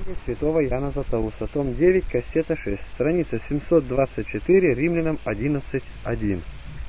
Святого Иоанна Златоуста, том 9, кассета 6, страница 724, Римлянам 11:1.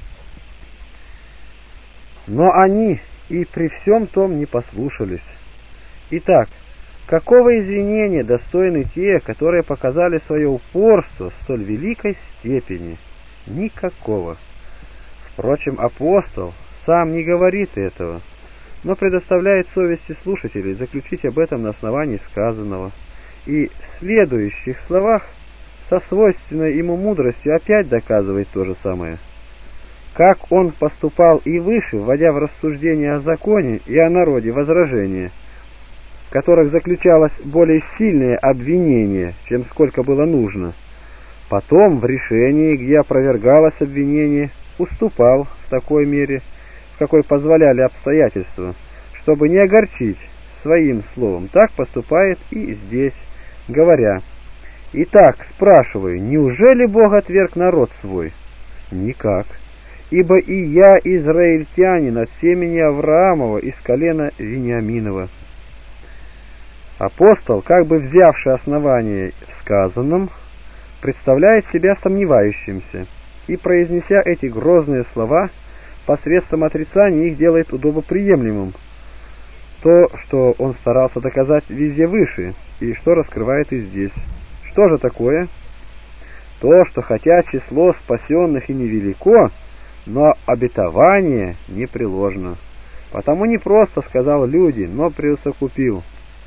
Но они и при всем том не послушались. Итак, какого извинения достойны те, которые показали свое упорство в столь великой степени? Никакого. Впрочем, апостол сам не говорит этого, но предоставляет совести слушателей заключить об этом на основании сказанного, и в следующих словах со свойственной ему мудростью опять доказывает то же самое. Как он поступал и выше, вводя в рассуждение о законе и о народе возражения, в которых заключалось более сильное обвинение, чем сколько было нужно, потом в решении, где опровергалось обвинение, уступал в такой мере, в какой позволяли обстоятельства, чтобы не огорчить своим словом. Так поступает и здесь, говоря: «Итак, спрашиваю, неужели Бог отверг народ свой? Никак. Ибо и я израильтянин от семени Авраамова из колена Вениаминова». Апостол, как бы взявший основание в сказанном, представляет себя сомневающимся, и, произнеся эти грозные слова, посредством отрицания их делает удобоприемлемым то, что он старался доказать везде выше, и что раскрывает и здесь. Что же такое? То, что хотя число спасенных и невелико, но обетование непреложно. Потому не просто сказал люди, но преусокупил.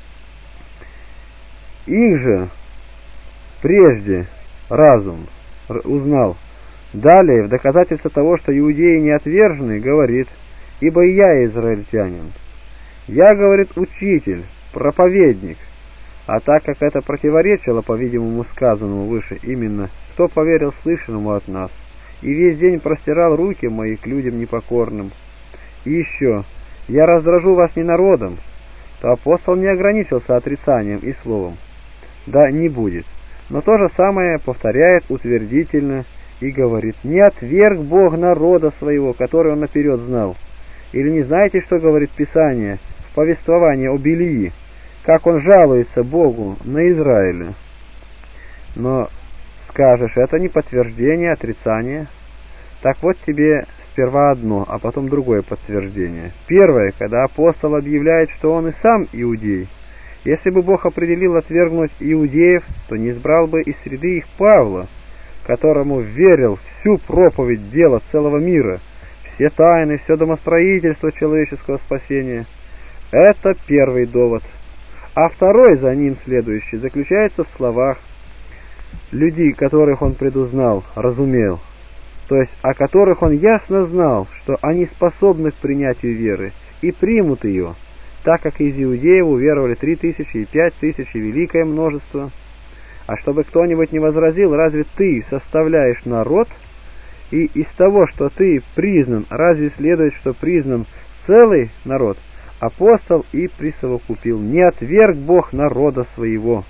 Их же прежде разум узнал. Далее, в доказательство того, что иудеи не отвержены, говорит: «Ибо и я израильтянин». Я, говорит, учитель, проповедник. А так как это противоречило, по-видимому, сказанному выше, именно кто поверил слышанному от нас, и весь день простирал руки мои к людям непокорным. И еще, я раздражу вас не народом, то апостол не ограничился отрицанием и словом. Да, не будет. Но то же самое повторяет утвердительно и говорит: не отверг Бог народа своего, который он наперед знал. Или не знаете, что говорит Писание в повествовании об Илии, как он жалуется Богу на Израиле? Но скажешь, это не подтверждение, отрицание. Так вот тебе сперва одно, а потом другое подтверждение. Первое, когда апостол объявляет, что он и сам иудей. Если бы Бог определил отвергнуть иудеев, то не избрал бы из среды их Павла, которому верил всю проповедь дела целого мира, все тайны, все домостроительство человеческого спасения. Это первый довод. А второй, за ним следующий, заключается в словах: людей, которых он предузнал, разумел, то есть о которых он ясно знал, что они способны к принятию веры и примут ее, так как из иудеев уверовали 3000 и 5000 и великое множество. А чтобы кто-нибудь не возразил: разве ты составляешь народ? И из того, что ты признан, разве следует, что признан целый народ? Апостол и присовокупил: не отверг Бог народа своего,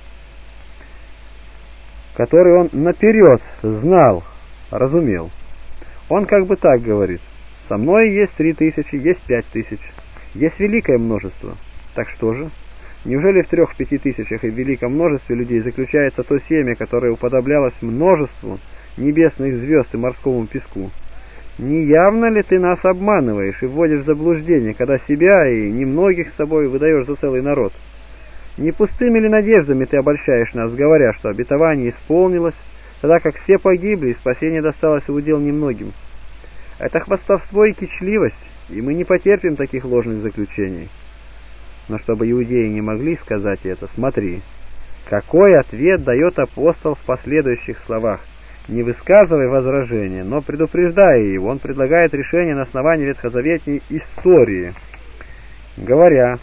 который он наперед знал, разумел. Он как бы так говорит: со мной есть 3000, есть 5000, есть великое множество. Так что же? Неужели в 3-5 тысячах и в великом множестве людей заключается то семя, которое уподоблялось множеству небесных звезд и морскому песку? Не явно ли ты нас обманываешь и вводишь в заблуждение, когда себя и немногих с собой выдаешь за целый народ? Не пустыми ли надеждами ты обольщаешь нас, говоря, что обетование исполнилось, тогда как все погибли и спасение досталось в удел немногим? Это хвастовство и кичливость, и мы не потерпим таких ложных заключений. Но чтобы иудеи не могли сказать это, смотри, какой ответ дает апостол в последующих словах. Не высказывая возражения, но предупреждая его, он предлагает решение на основании ветхозаветной истории, говоря: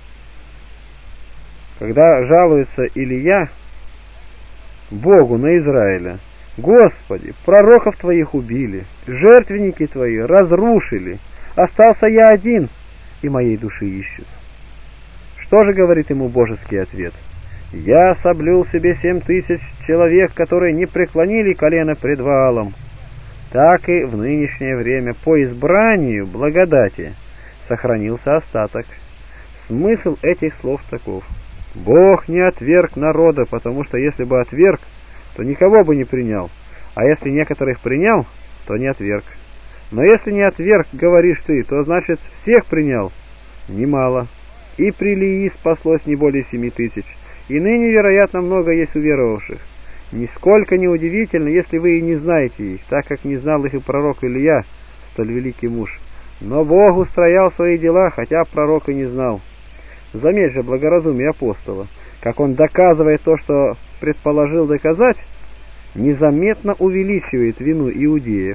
когда жалуется Илия Богу на Израиля: «Господи, пророков твоих убили, жертвенники твои разрушили, остался я один, и моей души ищут». Что же говорит ему божеский ответ? «Я соблюл себе 7000 человек, которые не преклонили колено пред Ваалом». Так и в нынешнее время по избранию благодати сохранился остаток. Смысл этих слов таков: Бог не отверг народа, потому что если бы отверг, то никого бы не принял, а если некоторых принял, то не отверг. Но если не отверг, говоришь ты, то значит всех принял? Немало. И при Лии спаслось не более 7000, и ныне, вероятно, много есть уверовавших. Нисколько не удивительно, если вы и не знаете их, так как не знал их и пророк Илья, столь великий муж. Но Бог устроял свои дела, хотя пророк и не знал. Заметь же благоразумие апостола, как он доказывает то, что предположил доказать, незаметно увеличивает вину иудеев.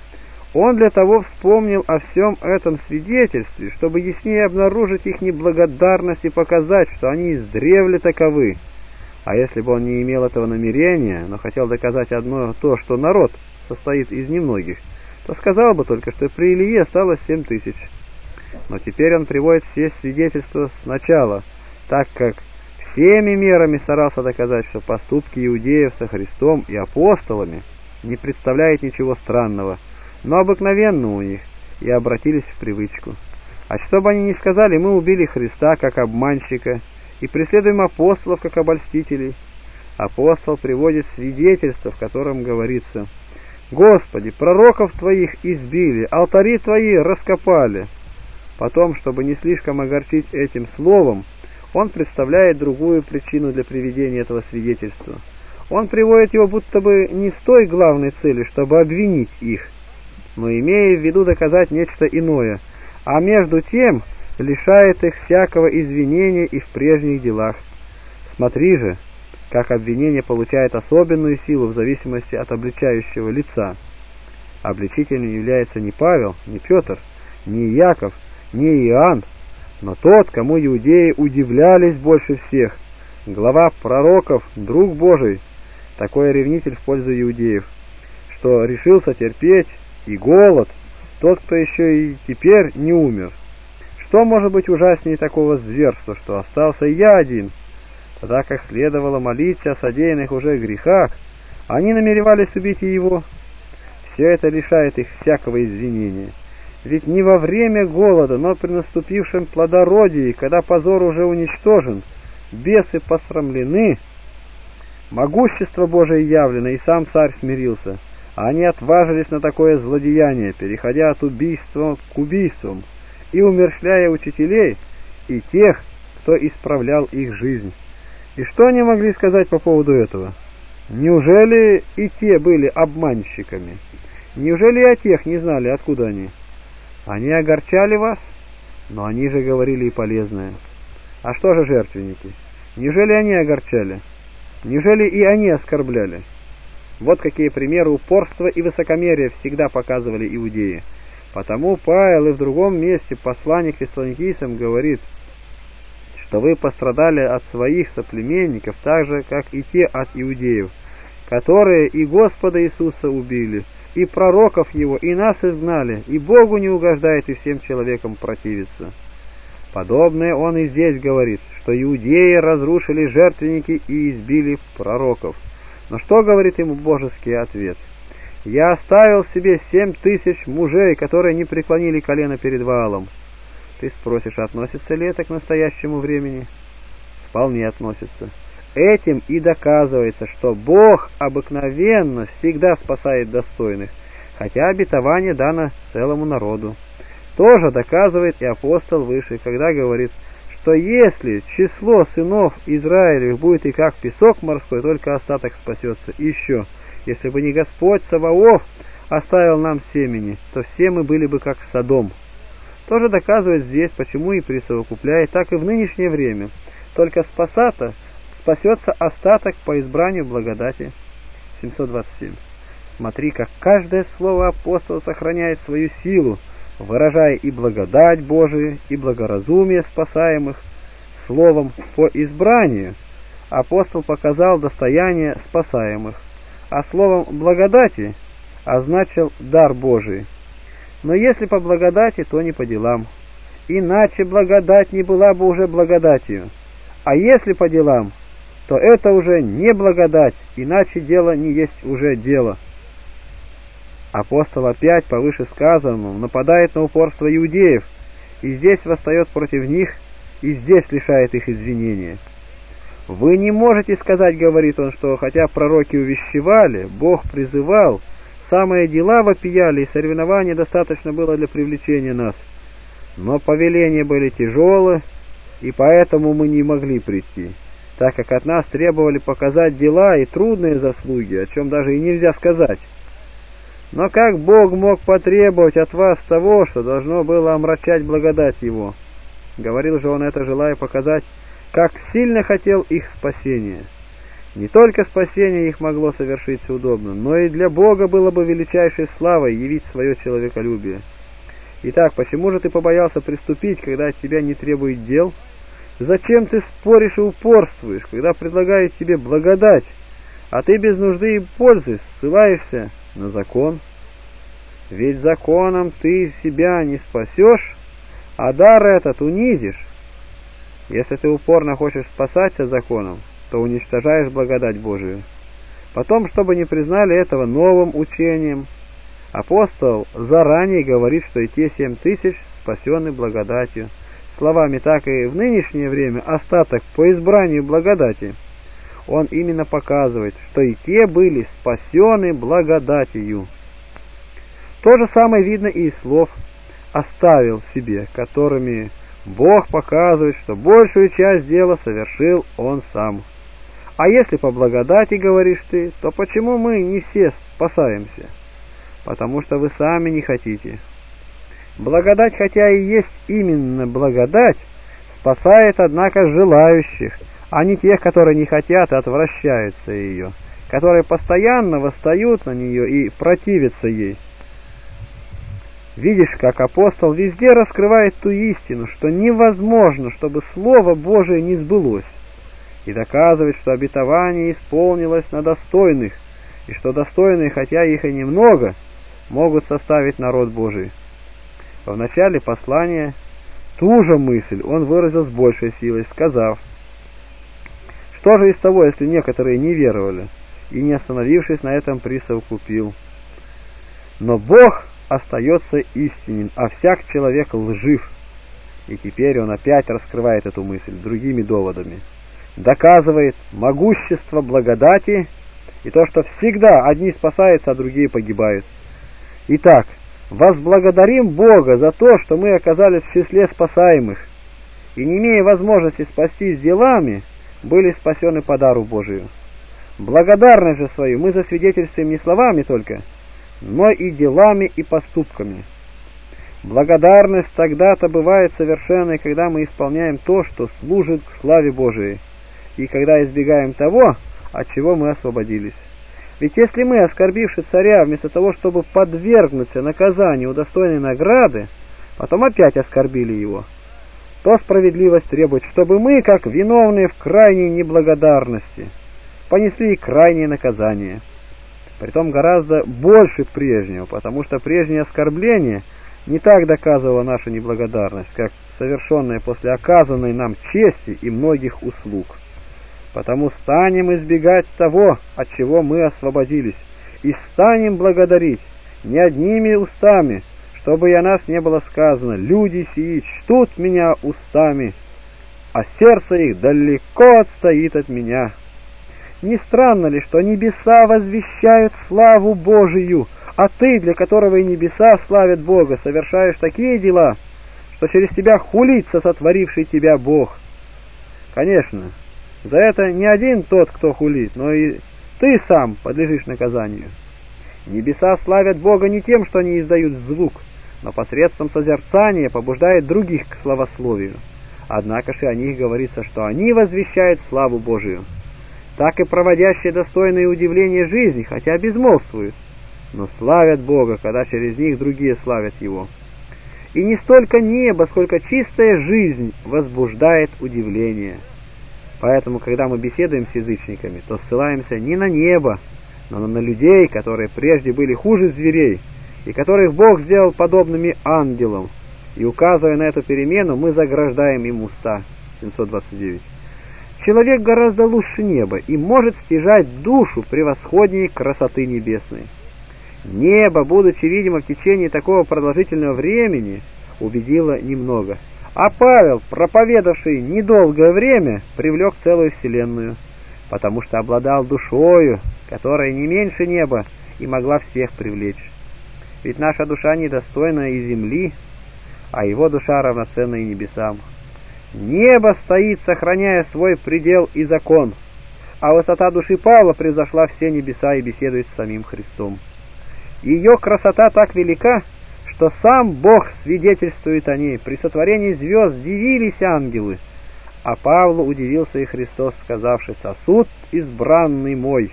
Он для того вспомнил о всем этом свидетельстве, чтобы яснее обнаружить их неблагодарность и показать, что они издревле таковы. А если бы он не имел этого намерения, но хотел доказать одно то, что народ состоит из немногих, то сказал бы только, что при Илии осталось 7000. Но теперь он приводит все свидетельства сначала, так как всеми мерами старался доказать, что поступки иудеев со Христом и апостолами не представляют ничего странного, но обыкновенно у них, и обратились в привычку. А что бы они ни сказали, мы убили Христа как обманщика и преследуем апостолов как обольстителей. Апостол приводит свидетельство, в котором говорится: «Господи, пророков Твоих избили, алтари Твои раскопали». Потом, чтобы не слишком огорчить этим словом, он представляет другую причину для приведения этого свидетельства. Он приводит его будто бы не с той главной целью, чтобы обвинить их, но имея в виду доказать нечто иное, а между тем лишает их всякого извинения и в прежних делах. Смотри же, как обвинение получает особенную силу в зависимости от обличающего лица. Обличителем является не Павел, не Петр, не Яков, не Иоанн, но тот, кому иудеи удивлялись больше всех, глава пророков, друг Божий, такой ревнитель в пользу иудеев, что решился терпеть и голод, тот, кто еще и теперь не умер. Что может быть ужаснее такого зверства, что остался я один? Тогда как следовало молиться о содеянных уже грехах, они намеревались убить и его. Все это лишает их всякого извинения. Ведь не во время голода, но при наступившем плодородии, когда позор уже уничтожен, бесы посрамлены, могущество Божие явлено, и сам царь смирился, а они отважились на такое злодеяние, переходя от убийства к убийствам и умерщвляя учителей и тех, кто исправлял их жизнь. И что они могли сказать по поводу этого? Неужели и те были обманщиками? Неужели и о тех не знали, откуда они? Они огорчали вас, но они же говорили и полезное. А что же жертвенники? Неужели они огорчали? Неужели и они оскорбляли? Вот какие примеры упорства и высокомерия всегда показывали иудеи. Потому Павел и в другом месте послание к Фессалоникийцам говорит, что вы пострадали от своих соплеменников так же, как и те от иудеев, которые и Господа Иисуса убили, и пророков Его, и нас изгнали, и Богу не угождает, и всем человекам противится. Подобное он и здесь говорит, что иудеи разрушили жертвенники и избили пророков. Но что говорит ему божеский ответ? «Я оставил себе 7000 мужей, которые не преклонили колено перед Ваалом». Ты спросишь, относится ли это к настоящему времени? Вполне относится. Этим и доказывается, что Бог обыкновенно всегда спасает достойных, хотя обетование дано целому народу. Тоже доказывает и апостол выше, когда говорит, что если число сынов Израилевых будет и как песок морской, только остаток спасется. И еще, если бы не Господь Саваоф оставил нам семени, то все мы были бы как Содом. Тоже доказывает здесь, почему и присовокупляет, так и в нынешнее время. Только спасется остаток по избранию благодати. 727. Смотри, как каждое слово апостола сохраняет свою силу, выражая и благодать Божию, и благоразумие спасаемых. Словом «по избранию» апостол показал достояние спасаемых, а словом «благодати» означил дар Божий. Но если по благодати, то не по делам. Иначе благодать не была бы уже благодатью. А если по делам, то это уже не благодать, иначе дело не есть уже дело. Апостол опять по вышесказанному нападает на упорство иудеев, и здесь восстает против них, и здесь лишает их извинения. Вы не можете сказать, говорит он, что хотя пророки увещевали, Бог призывал, самые дела вопияли, и соревнования достаточно было для привлечения нас. Но повеления были тяжелые, и поэтому мы не могли прийти, так как от нас требовали показать дела и трудные заслуги, о чем даже и нельзя сказать. Но как Бог мог потребовать от вас того, что должно было омрачать благодать Его? Говорил же он это, желая показать, как сильно хотел их спасения. Не только спасение их могло совершиться удобно, но и для Бога было бы величайшей славой явить свое человеколюбие. Итак, почему же ты побоялся приступить, когда от тебя не требует дел? Зачем ты споришь и упорствуешь, когда предлагают тебе благодать, а ты без нужды и пользы ссылаешься на закон? Ведь законом ты себя не спасешь, а дар этот унизишь. Если ты упорно хочешь спасаться законом, то уничтожаешь благодать Божию. Потом, чтобы не признали этого новым учением, апостол заранее говорит, что и те 7000 спасены благодатью. Словами, так и в нынешнее время остаток по избранию благодати. Он именно показывает, что и те были спасены благодатью. То же самое видно и из слов «оставил себе», которыми Бог показывает, что большую часть дела совершил Он сам. А если по благодати говоришь ты, то почему мы не все спасаемся? Потому что вы сами не хотите. Благодать, хотя и есть именно благодать, спасает, однако, желающих, а не тех, которые не хотят и отвращаются ее, которые постоянно восстают на нее и противятся ей. Видишь, как апостол везде раскрывает ту истину, что невозможно, чтобы Слово Божие не сбылось, и доказывает, что обетование исполнилось на достойных, и что достойные, хотя их и немного, могут составить народ Божий. В начале послания ту же мысль он выразил с большей силой, сказав: «Что же из того, если некоторые не веровали, и, не остановившись на этом, присовокупил? Но Бог остается истинен, а всяк человек лжив». И теперь он опять раскрывает эту мысль другими доводами. Доказывает могущество благодати и то, что всегда одни спасаются, а другие погибают. Итак, возблагодарим Бога за то, что мы оказались в числе спасаемых, и, не имея возможности спастись делами, были спасены по дару Божию. Благодарность же свою мы засвидетельствуем не словами только, но и делами и поступками. Благодарность тогда-то бывает совершенной, когда мы исполняем то, что служит к славе Божией, и когда избегаем того, от чего мы освободились. Ведь если мы, оскорбивши царя, вместо того, чтобы подвергнуться наказанию удостоенной награды, потом опять оскорбили его, то справедливость требует, чтобы мы, как виновные в крайней неблагодарности, понесли крайнее наказание. Притом гораздо больше прежнего, потому что прежнее оскорбление не так доказывало нашу неблагодарность, как совершенное после оказанной нам чести и многих услуг. Потому станем избегать того, от чего мы освободились, и станем благодарить не одними устами, чтобы и о нас не было сказано: «Люди сии чтут меня устами, а сердце их далеко отстоит от меня». Не странно ли, что небеса возвещают славу Божию, а ты, для которого и небеса славят Бога, совершаешь такие дела, что через тебя хулится сотворивший тебя Бог? Конечно, за это не один тот, кто хулит, но и ты сам подлежишь наказанию. Небеса славят Бога не тем, что они издают звук, но посредством созерцания побуждают других к славословию. Однако же о них говорится, что они возвещают славу Божию. Так и проводящие достойные удивления жизни, хотя безмолвствуют, но славят Бога, когда через них другие славят Его. И не столько небо, сколько чистая жизнь возбуждает удивление. Поэтому, когда мы беседуем с язычниками, то ссылаемся не на небо, но на людей, которые прежде были хуже зверей, и которых Бог сделал подобными ангелам. И, указывая на эту перемену, мы заграждаем им уста. 729. Человек гораздо лучше неба и может стяжать душу превосходнее красоты небесной. Небо, будучи видимо в течение такого продолжительного времени, убедило немного, А Павел, проповедавший недолгое время, привлек целую вселенную, потому что обладал душою, которая не меньше неба и могла всех привлечь. Ведь наша душа недостойна и земли, а его душа равноценна и небесам. Небо стоит, сохраняя свой предел и закон, а высота души Павла превзошла все небеса и беседует с самим Христом. Ее красота так велика, что сам Бог свидетельствует о ней. При сотворении звезд дивились ангелы, а Павлу удивился и Христос, сказавший: «Сосуд избранный мой».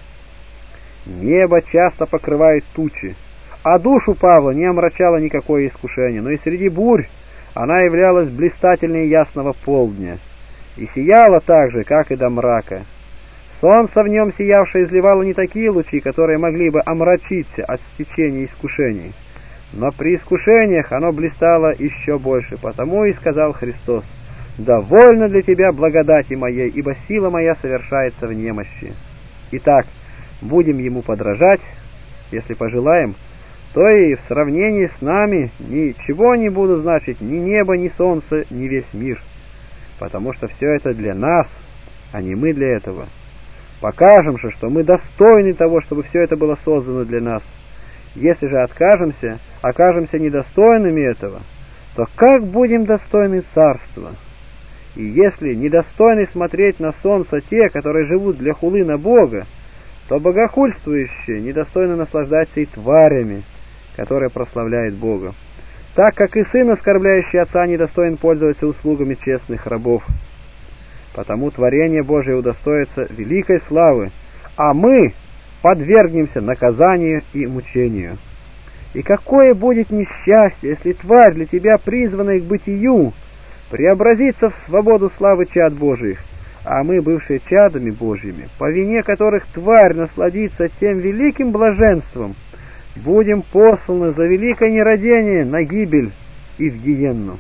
Небо часто покрывает тучи, а душу Павла не омрачало никакое искушение, но и среди бурь она являлась блистательнее ясного полдня и сияла так же, как и до мрака. Солнце в нем сиявшее изливало не такие лучи, которые могли бы омрачиться от стечения искушений, но при искушениях оно блистало еще больше. Потому и сказал Христос: «Довольно для тебя благодати моей, ибо сила моя совершается в немощи». Итак, будем ему подражать, если пожелаем, то и в сравнении с нами ничего не будут значить ни небо, ни солнце, ни весь мир, потому что все это для нас, а не мы для этого. Покажем же, что мы достойны того, чтобы все это было создано для нас. Если же окажемся недостойными этого, то как будем достойны царства? И если недостойны смотреть на солнце те, которые живут для хулы на Бога, то богохульствующие недостойны наслаждаться и тварями, которые прославляют Бога, так как и сын, оскорбляющий отца, недостоин пользоваться услугами честных рабов. Потому творение Божие удостоится великой славы, а мы подвергнемся наказанию и мучению. И какое будет несчастье, если тварь, для тебя призванная к бытию, преобразится в свободу славы чад Божиих, а мы, бывшие чадами Божьими, по вине которых тварь насладится тем великим блаженством, будем посланы за великое нерадение на гибель и в гиенну.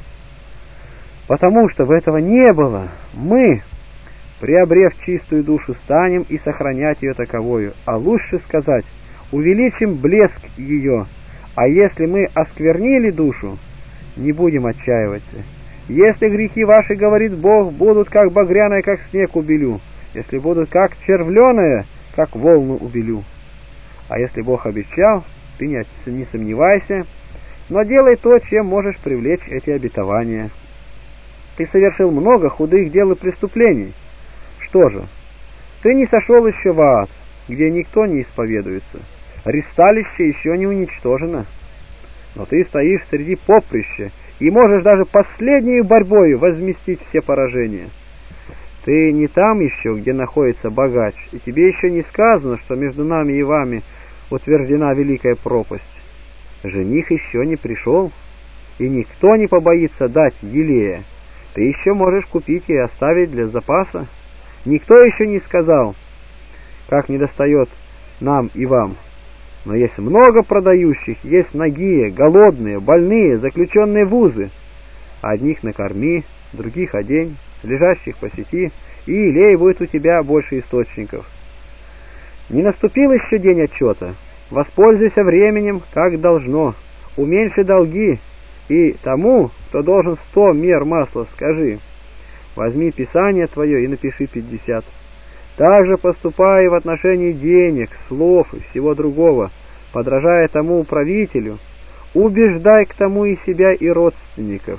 Потому что бы этого не было, мы, приобрев чистую душу, станем и сохранять ее таковою, а лучше сказать, увеличим блеск ее. А если мы осквернили душу, не будем отчаиваться. Если грехи ваши, говорит Бог, будут как багряное, как снег убелю, если будут как червленое, как волну убелю. А если Бог обещал, ты не сомневайся, но делай то, чем можешь привлечь эти обетования. Ты совершил много худых дел и преступлений. Что же, ты не сошел еще в ад, где никто не исповедуется. Ристалище еще не уничтожено. Но ты стоишь среди поприща и можешь даже последней борьбой возместить все поражения. Ты не там еще, где находится богач, и тебе еще не сказано, что между нами и вами утверждена великая пропасть. Жених еще не пришел, и никто не побоится дать елея. Ты еще можешь купить и оставить для запаса. Никто еще не сказал, как недостает нам и вам. Но есть много продающих, есть нагие, голодные, больные, заключенные в узы. Одних накорми, других одень, лежащих посети, и елей будет у тебя больше источников. Не наступил еще день отчета. Воспользуйся временем, как должно. Уменьши долги, и тому, кто должен 100 мер масла, скажи: возьми писание твое и напиши 50. Также поступай в отношении денег, слов и всего другого, подражая тому управителю, убеждай к тому и себя, и родственников.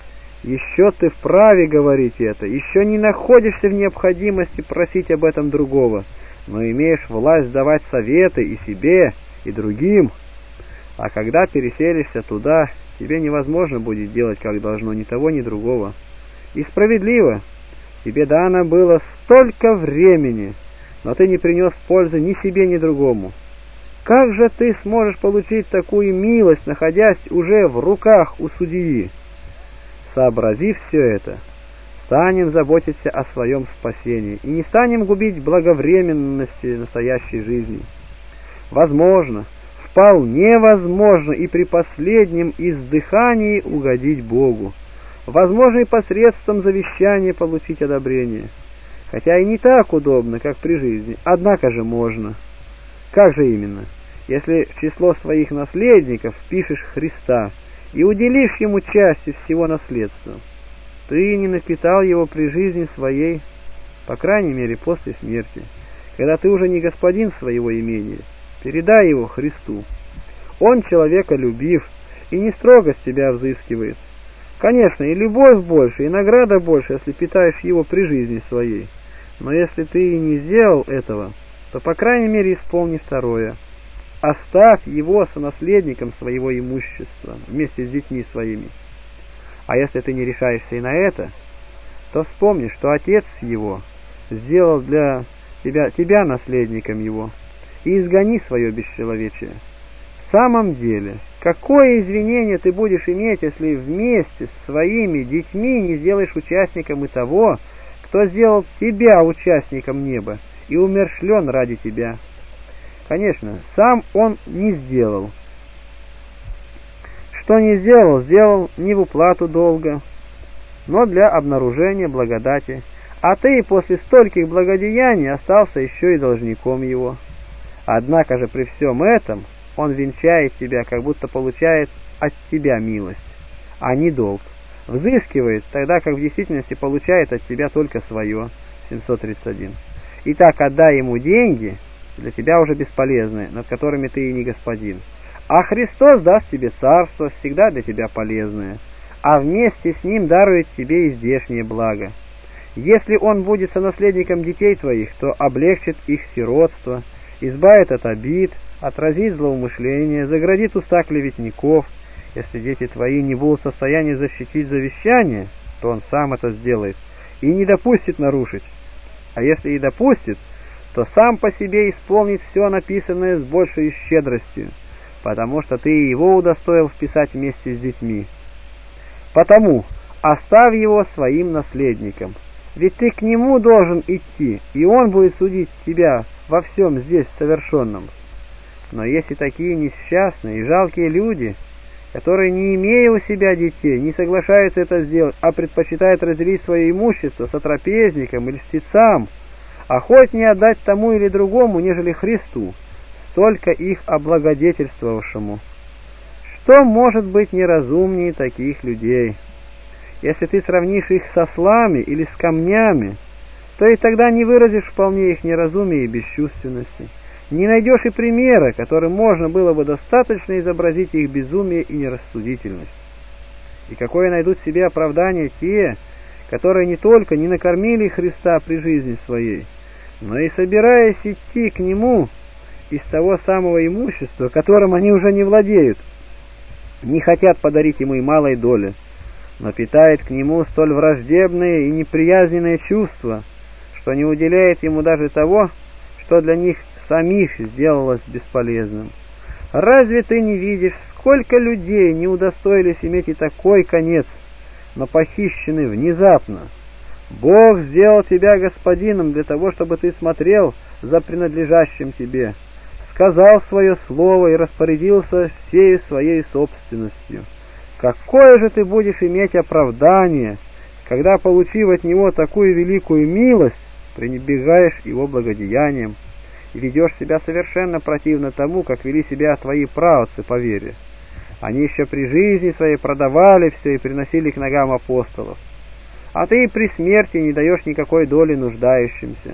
Еще ты вправе говорить это, еще не находишься в необходимости просить об этом другого, но имеешь власть давать советы и себе, и другим. А когда переселишься туда, тебе невозможно будет делать, как должно, ни того, ни другого. И справедливо, тебе дано было столько времени, но ты не принес пользы ни себе, ни другому. Как же ты сможешь получить такую милость, находясь уже в руках у судьи? Сообразив все это, станем заботиться о своем спасении и не станем губить благовременности настоящей жизни. Возможно, вполне возможно и при последнем издыхании угодить Богу. Возможно и посредством завещания получить одобрение. Хотя и не так удобно, как при жизни, однако же можно. Как же именно? Если в число своих наследников впишешь Христа и уделишь ему часть из всего наследства. ты не напитал его при жизни своей, по крайней мере после смерти, когда ты уже не господин своего имения, передай его Христу. Он человеколюбив и не строго с тебя взыскивает. Конечно, и любовь больше, и награда больше, если питаешь его при жизни своей. Но если ты и не сделал этого, то по крайней мере исполни второе. Оставь его сонаследником своего имущества вместе с детьми своими. А если ты не решаешься и на это, то вспомни, что отец его сделал для тебя наследником его, и изгони свое бесчеловечие. В самом деле, какое извинение ты будешь иметь, если вместе с своими детьми не сделаешь участником и того, кто сделал тебя участником неба и умерщвлен ради тебя? Конечно, сам он не сделал. Что не сделал, сделал не в уплату долга, но для обнаружения благодати, а ты после стольких благодеяний остался еще и должником его. Однако же при всем этом он венчает тебя, как будто получает от тебя милость, а не долг. Взыскивает, тогда как в действительности получает от тебя только свое. 731. Итак, отдай ему деньги, для тебя уже бесполезные, над которыми ты и не господин. А Христос даст тебе царство, всегда для тебя полезное, а вместе с ним дарует тебе и здешнее благо. Если он будет сонаследником детей твоих, то облегчит их сиротство, избавит от обид, отразит злоумышления, заградит уста клеветников. Если дети твои не будут в состоянии защитить завещание, то он сам это сделает и не допустит нарушить. А если и допустит, то сам по себе исполнит все написанное с большей щедростью, потому что ты его удостоил вписать вместе с детьми. Потому оставь его своим наследником, ведь ты к нему должен идти, и он будет судить тебя во всем здесь совершенном. Но если такие несчастные и жалкие люди, которые, не имея у себя детей, не соглашаются это сделать, а предпочитают разделить свое имущество со трапезником или льстецам, охотнее отдать тому или другому, нежели Христу, столько их облагодетельствовавшему. Что может быть неразумнее таких людей? Если ты сравнишь их со ослами или с камнями, то и тогда не выразишь вполне их неразумия и бесчувственности. Не найдешь и примера, которым можно было бы достаточно изобразить их безумие и нерассудительность. И какое найдут себе оправдание те, которые не только не накормили Христа при жизни своей, но и, собираясь идти к Нему из того самого имущества, которым они уже не владеют, не хотят подарить Ему и малой доли, но питают к Нему столь враждебные и неприязненные чувства, что не уделяет Ему даже того, что для них самих сделалось бесполезным. Разве ты не видишь, сколько людей не удостоились иметь и такой конец, но похищены внезапно? Бог сделал тебя господином для того, чтобы ты смотрел за принадлежащим тебе, сказал свое слово и распорядился всей своей собственностью. Какое же ты будешь иметь оправдание, когда, получив от него такую великую милость, пренебрегаешь его благодеянием и ведешь себя совершенно противно тому, как вели себя твои праотцы по вере? Они еще при жизни своей продавали все и приносили к ногам апостолов, а ты и при смерти не даешь никакой доли нуждающимся.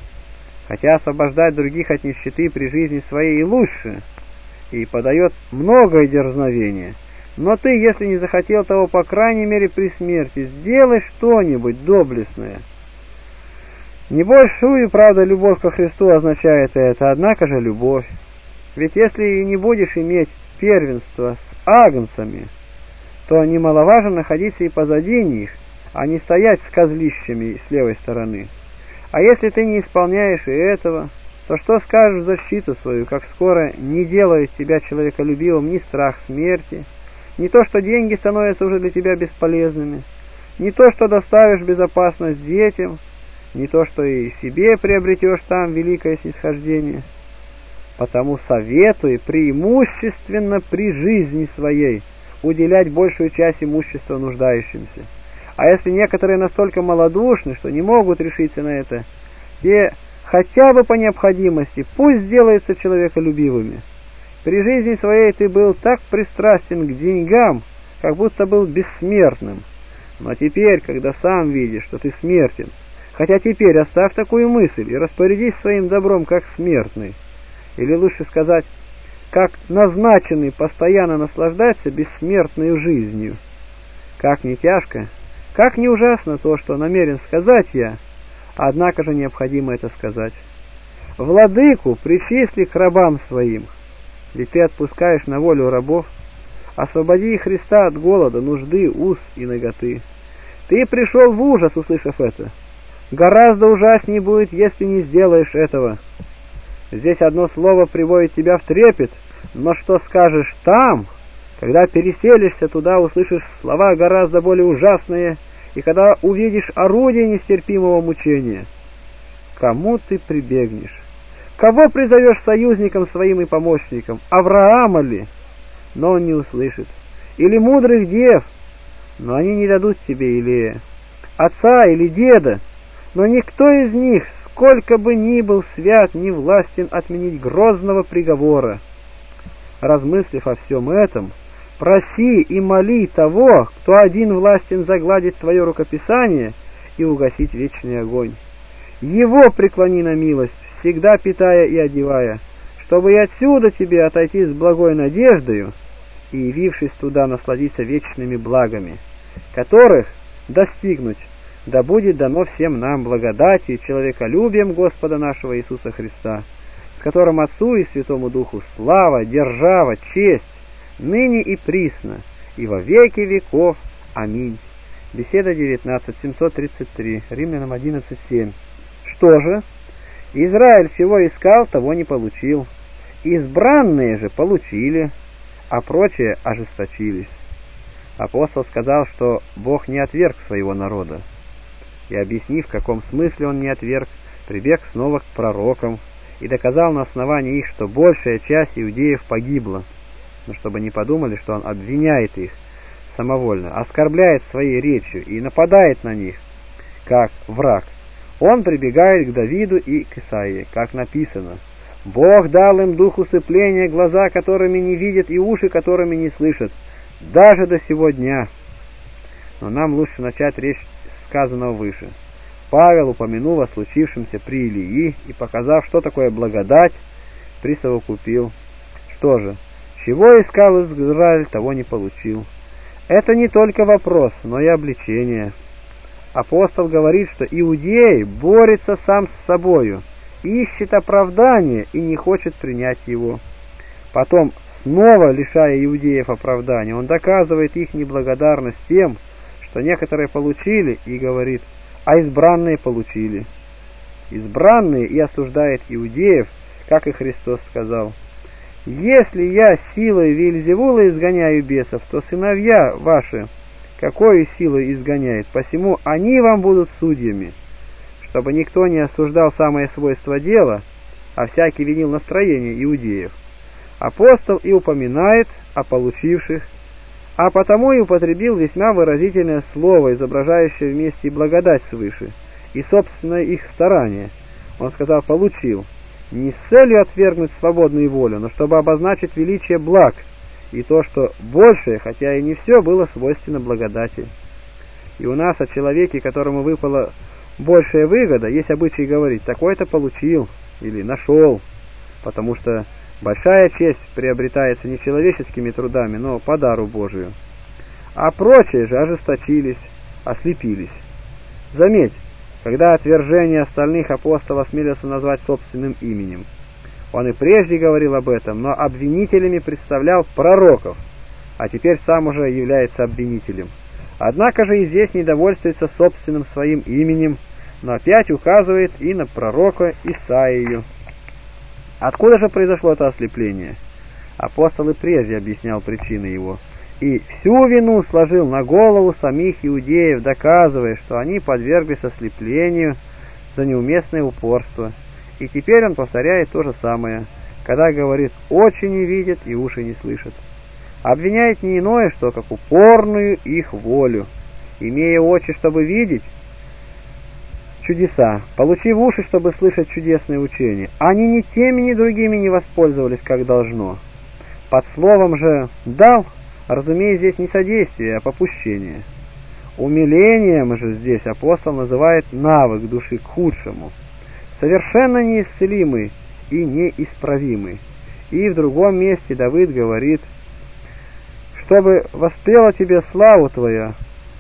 Хотя освобождать других от нищеты при жизни своей и лучше, и подает многое дерзновение, но ты, если не захотел того, по крайней мере при смерти, сделай что-нибудь доблестное. Небольшую, правда, любовь ко Христу означает это, однако же любовь. Ведь если и не будешь иметь первенства с агнцами, то немаловажно находиться и позади них, а не стоять с козлищами с левой стороны. А если ты не исполняешь и этого, то что скажешь в защиту свою, как скоро не делает тебя человеколюбивым ни страх смерти, ни то, что деньги становятся уже для тебя бесполезными, ни то, что доставишь безопасность детям, не то, что и себе приобретешь там великое снисхождение. Потому советую преимущественно при жизни своей уделять большую часть имущества нуждающимся. А если некоторые настолько малодушны, что не могут решиться на это, те хотя бы по необходимости пусть сделаются человеколюбивыми. При жизни своей ты был так пристрастен к деньгам, как будто был бессмертным. Но теперь, когда сам видишь, что ты смертен, хотя теперь оставь такую мысль и распорядись своим добром, как смертный, или лучше сказать, как назначенный постоянно наслаждаться бессмертной жизнью. Как не тяжко, как не ужасно то, что намерен сказать я, однако же необходимо это сказать. Владыку причисли к рабам своим, ведь ты отпускаешь на волю рабов. Освободи Христа от голода, нужды, уз и наготы. Ты пришел в ужас, услышав это. Гораздо ужаснее будет, если не сделаешь этого. Здесь одно слово приводит тебя в трепет, но что скажешь там, когда переселишься туда, услышишь слова гораздо более ужасные, и когда увидишь орудие нестерпимого мучения? Кому ты прибегнешь? Кого призовешь союзником своим и помощником? Авраама ли? Но он не услышит. Или мудрых дев, но они не дадут тебе Илея. Отца или деда, но никто из них, сколько бы ни был свят, не властен отменить грозного приговора. Размыслив о всем этом, проси и моли того, кто один властен загладить твое рукописание и угасить вечный огонь. Его преклони на милость, всегда питая и одевая, чтобы и отсюда тебе отойти с благой надеждою и, явившись туда, насладиться вечными благами, которых достигнуть да будет дано всем нам благодатью и человеколюбием Господа нашего Иисуса Христа, с которым Отцу и Святому Духу слава, держава, честь, ныне и присно, и во веки веков. Аминь. Беседа 19, 733, Римлянам 11:7. Что же? Израиль чего искал, того не получил. Избранные же получили, а прочие ожесточились. Апостол сказал, что Бог не отверг своего народа. И объяснив, в каком смысле он не отверг, прибег снова к пророкам и доказал на основании их, что большая часть иудеев погибла, но чтобы не подумали, что он обвиняет их самовольно, оскорбляет своей речью и нападает на них, как враг. Он прибегает к Давиду и к Исаии, как написано: «Бог дал им дух усыпления, глаза которыми не видят и уши которыми не слышат, даже до сего дня». Но нам лучше начать речь с сказанного выше. Павел, упомянув о случившемся при Илии и показав, что такое благодать, присовокупил: что же, чего искал Израиль, того не получил. Это не только вопрос, но и обличение. Апостол говорит, что иудей борется сам с собою, ищет оправдания и не хочет принять его. Потом, снова лишая иудеев оправдания, он доказывает их неблагодарность тем, что некоторые получили, и говорит: а избранные получили. Избранные и осуждает иудеев, как и Христос сказал: «Если я силой Вельзевула изгоняю бесов, то сыновья ваши какой силой изгоняет, посему они вам будут судьями». Чтобы никто не осуждал самое свойство дела, а всякий винил настроение иудеев, апостол и упоминает о получивших, а потому и употребил весьма выразительное слово, изображающее вместе и благодать свыше, и собственное их старание. Он сказал «получил», не с целью отвергнуть свободную волю, но чтобы обозначить величие благ, и то, что большее, хотя и не все, было свойственно благодати. И у нас о человеке, которому выпала большая выгода, есть обычай говорить: такой-то получил или нашел, потому что большая честь приобретается не человеческими трудами, но по дару Божию. А прочие же ожесточились, ослепились. Заметь, когда отвержение остальных апостол осмелился назвать собственным именем. Он и прежде говорил об этом, но обвинителями представлял пророков, а теперь сам уже является обвинителем. Однако же и здесь не довольствуется собственным своим именем, но опять указывает и на пророка Исаию. Откуда же произошло это ослепление? Апостол и прежде объяснял причины его, и всю вину сложил на голову самих иудеев, доказывая, что они подверглись ослеплению за неуместное упорство. И теперь он повторяет то же самое, когда говорит: «Очи не видят и уши не слышат». Обвиняет не иное, что как упорную их волю, имея очи, чтобы видеть чудеса, получив уши, чтобы слышать чудесные учения. Они ни теми, ни другими не воспользовались, как должно. Под словом же «дал», разумеется, здесь не содействие, а попущение. Умилением же здесь апостол называет навык души к худшему, совершенно неисцелимый и неисправимый. И в другом месте Давид говорит: «Чтобы воспела тебе славу твоя,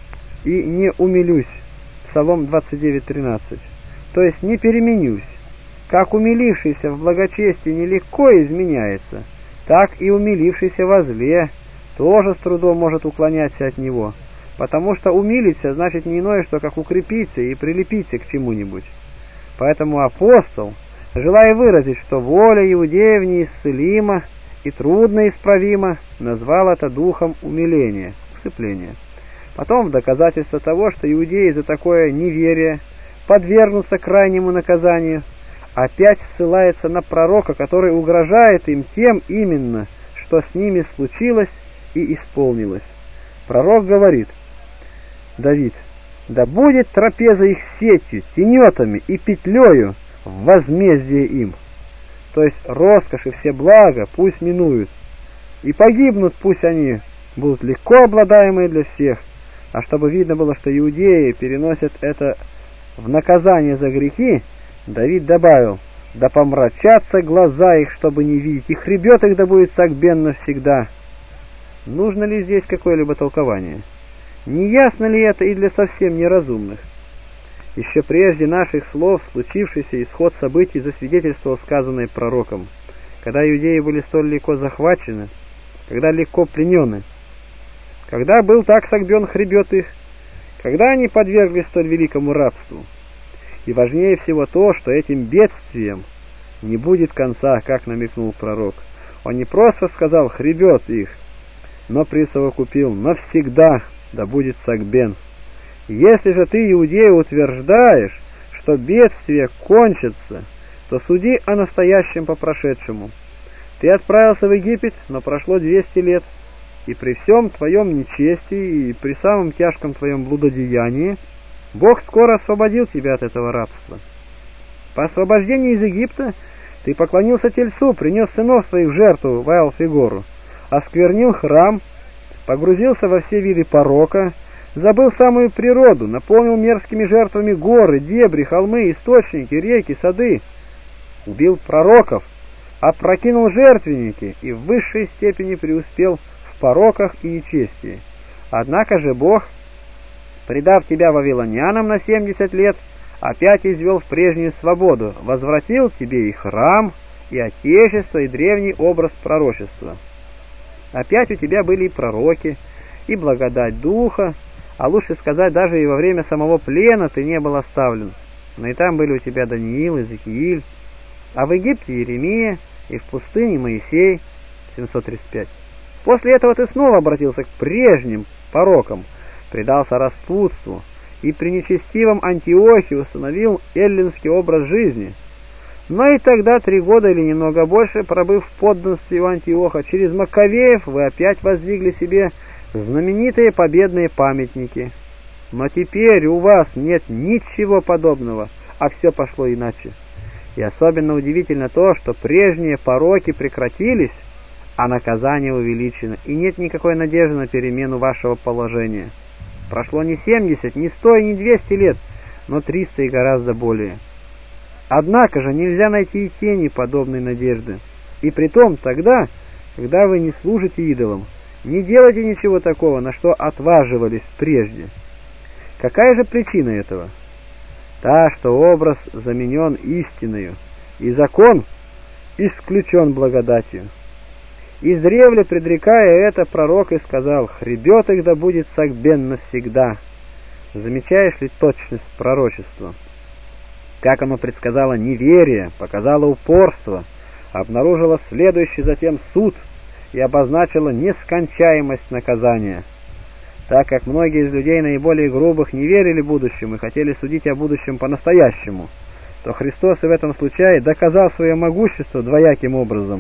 и не умилюсь». Псалом 29:13. То есть не переменюсь. Как умилившийся в благочестии нелегко изменяется, так и умилившийся во зле тоже с трудом может уклоняться от него, потому что умилиться значит не иное, что как укрепиться и прилепиться к чему-нибудь. Поэтому апостол, желая выразить, что воля иудеев неисцелима и трудно исправима, назвал это духом умиления, усыпления. Потом, в доказательство того, что иудеи за такое неверие подвергнутся крайнему наказанию, опять ссылается на пророка, который угрожает им тем именно, что с ними случилось и исполнилось. Пророк говорит: «Давид, да будет трапеза их сетью, тенетами и петлею в возмездие им». То есть роскошь и все блага пусть минуют, и погибнут пусть они будут легко обладаемые для всех. А чтобы видно было, что иудеи переносят это в наказание за грехи, Давид добавил: «Да помрачатся глаза их, чтобы не видеть, и хребет их да будет согбен навсегда». Нужно ли здесь какое-либо толкование? Не ясно ли это и для совсем неразумных? Еще прежде наших слов случившийся исход событий засвидетельствовал сказанное пророком, когда иудеи были столь легко захвачены, когда легко пленены, когда был так согбен хребет их, когда они подверглись столь великому рабству. И важнее всего то, что этим бедствием не будет конца, как намекнул пророк. Он не просто сказал «хребет их», но присовокупил «навсегда да будет согбен». Если же ты, иудей, утверждаешь, что бедствие кончится, то суди о настоящем по прошедшему. Ты отправился в Египет, но прошло 200 лет, и при всем твоем нечестии и при самом тяжком твоем блудодеянии Бог скоро освободил тебя от этого рабства. По освобождении из Египта ты поклонился тельцу, принес сынов своих в жертву Ваал-Фигору, осквернил храм, погрузился во все виды порока, забыл самую природу, наполнил мерзкими жертвами горы, дебри, холмы, источники, реки, сады, убил пророков, опрокинул жертвенники и в высшей степени преуспел в пороках и нечестии. Однако же Бог, предав тебя вавилонянам на 70 лет, опять извел в прежнюю свободу, возвратил тебе и храм, и отечество, и древний образ пророчества. Опять у тебя были и пророки, и благодать духа, а лучше сказать, даже и во время самого плена ты не был оставлен. Но и там были у тебя Даниил, Иезекииль, а в Египте Иеремия, и в пустыне Моисей, 735. После этого ты снова обратился к прежним порокам, предался распутству, и при нечестивом Антиохе установил эллинский образ жизни. Но и тогда 3 года или немного больше, пробыв в подданстве у Антиоха, через Маковеев вы опять воздвигли себе знаменитые победные памятники. Но теперь у вас нет ничего подобного, а все пошло иначе. И особенно удивительно то, что прежние пороки прекратились, а наказание увеличено, и нет никакой надежды на перемену вашего положения. Прошло не 70, не 100 и не 200 лет, но 300 и гораздо более. Однако же нельзя найти и тени подобной надежды. И притом тогда, когда вы не служите идолам, не делайте ничего такого, на что отваживались прежде. Какая же причина этого? Та, что образ заменен истиною, и закон исключен благодатью. Издревле предрекая это, пророк и сказал: «Хребет их да будет согбен навсегда». Замечаешь ли точность пророчества? Как оно предсказало неверие, показало упорство, обнаружило следующий затем суд и обозначило нескончаемость наказания. Так как многие из людей наиболее грубых не верили будущему и хотели судить о будущем по-настоящему, то Христос и в этом случае доказал свое могущество двояким образом.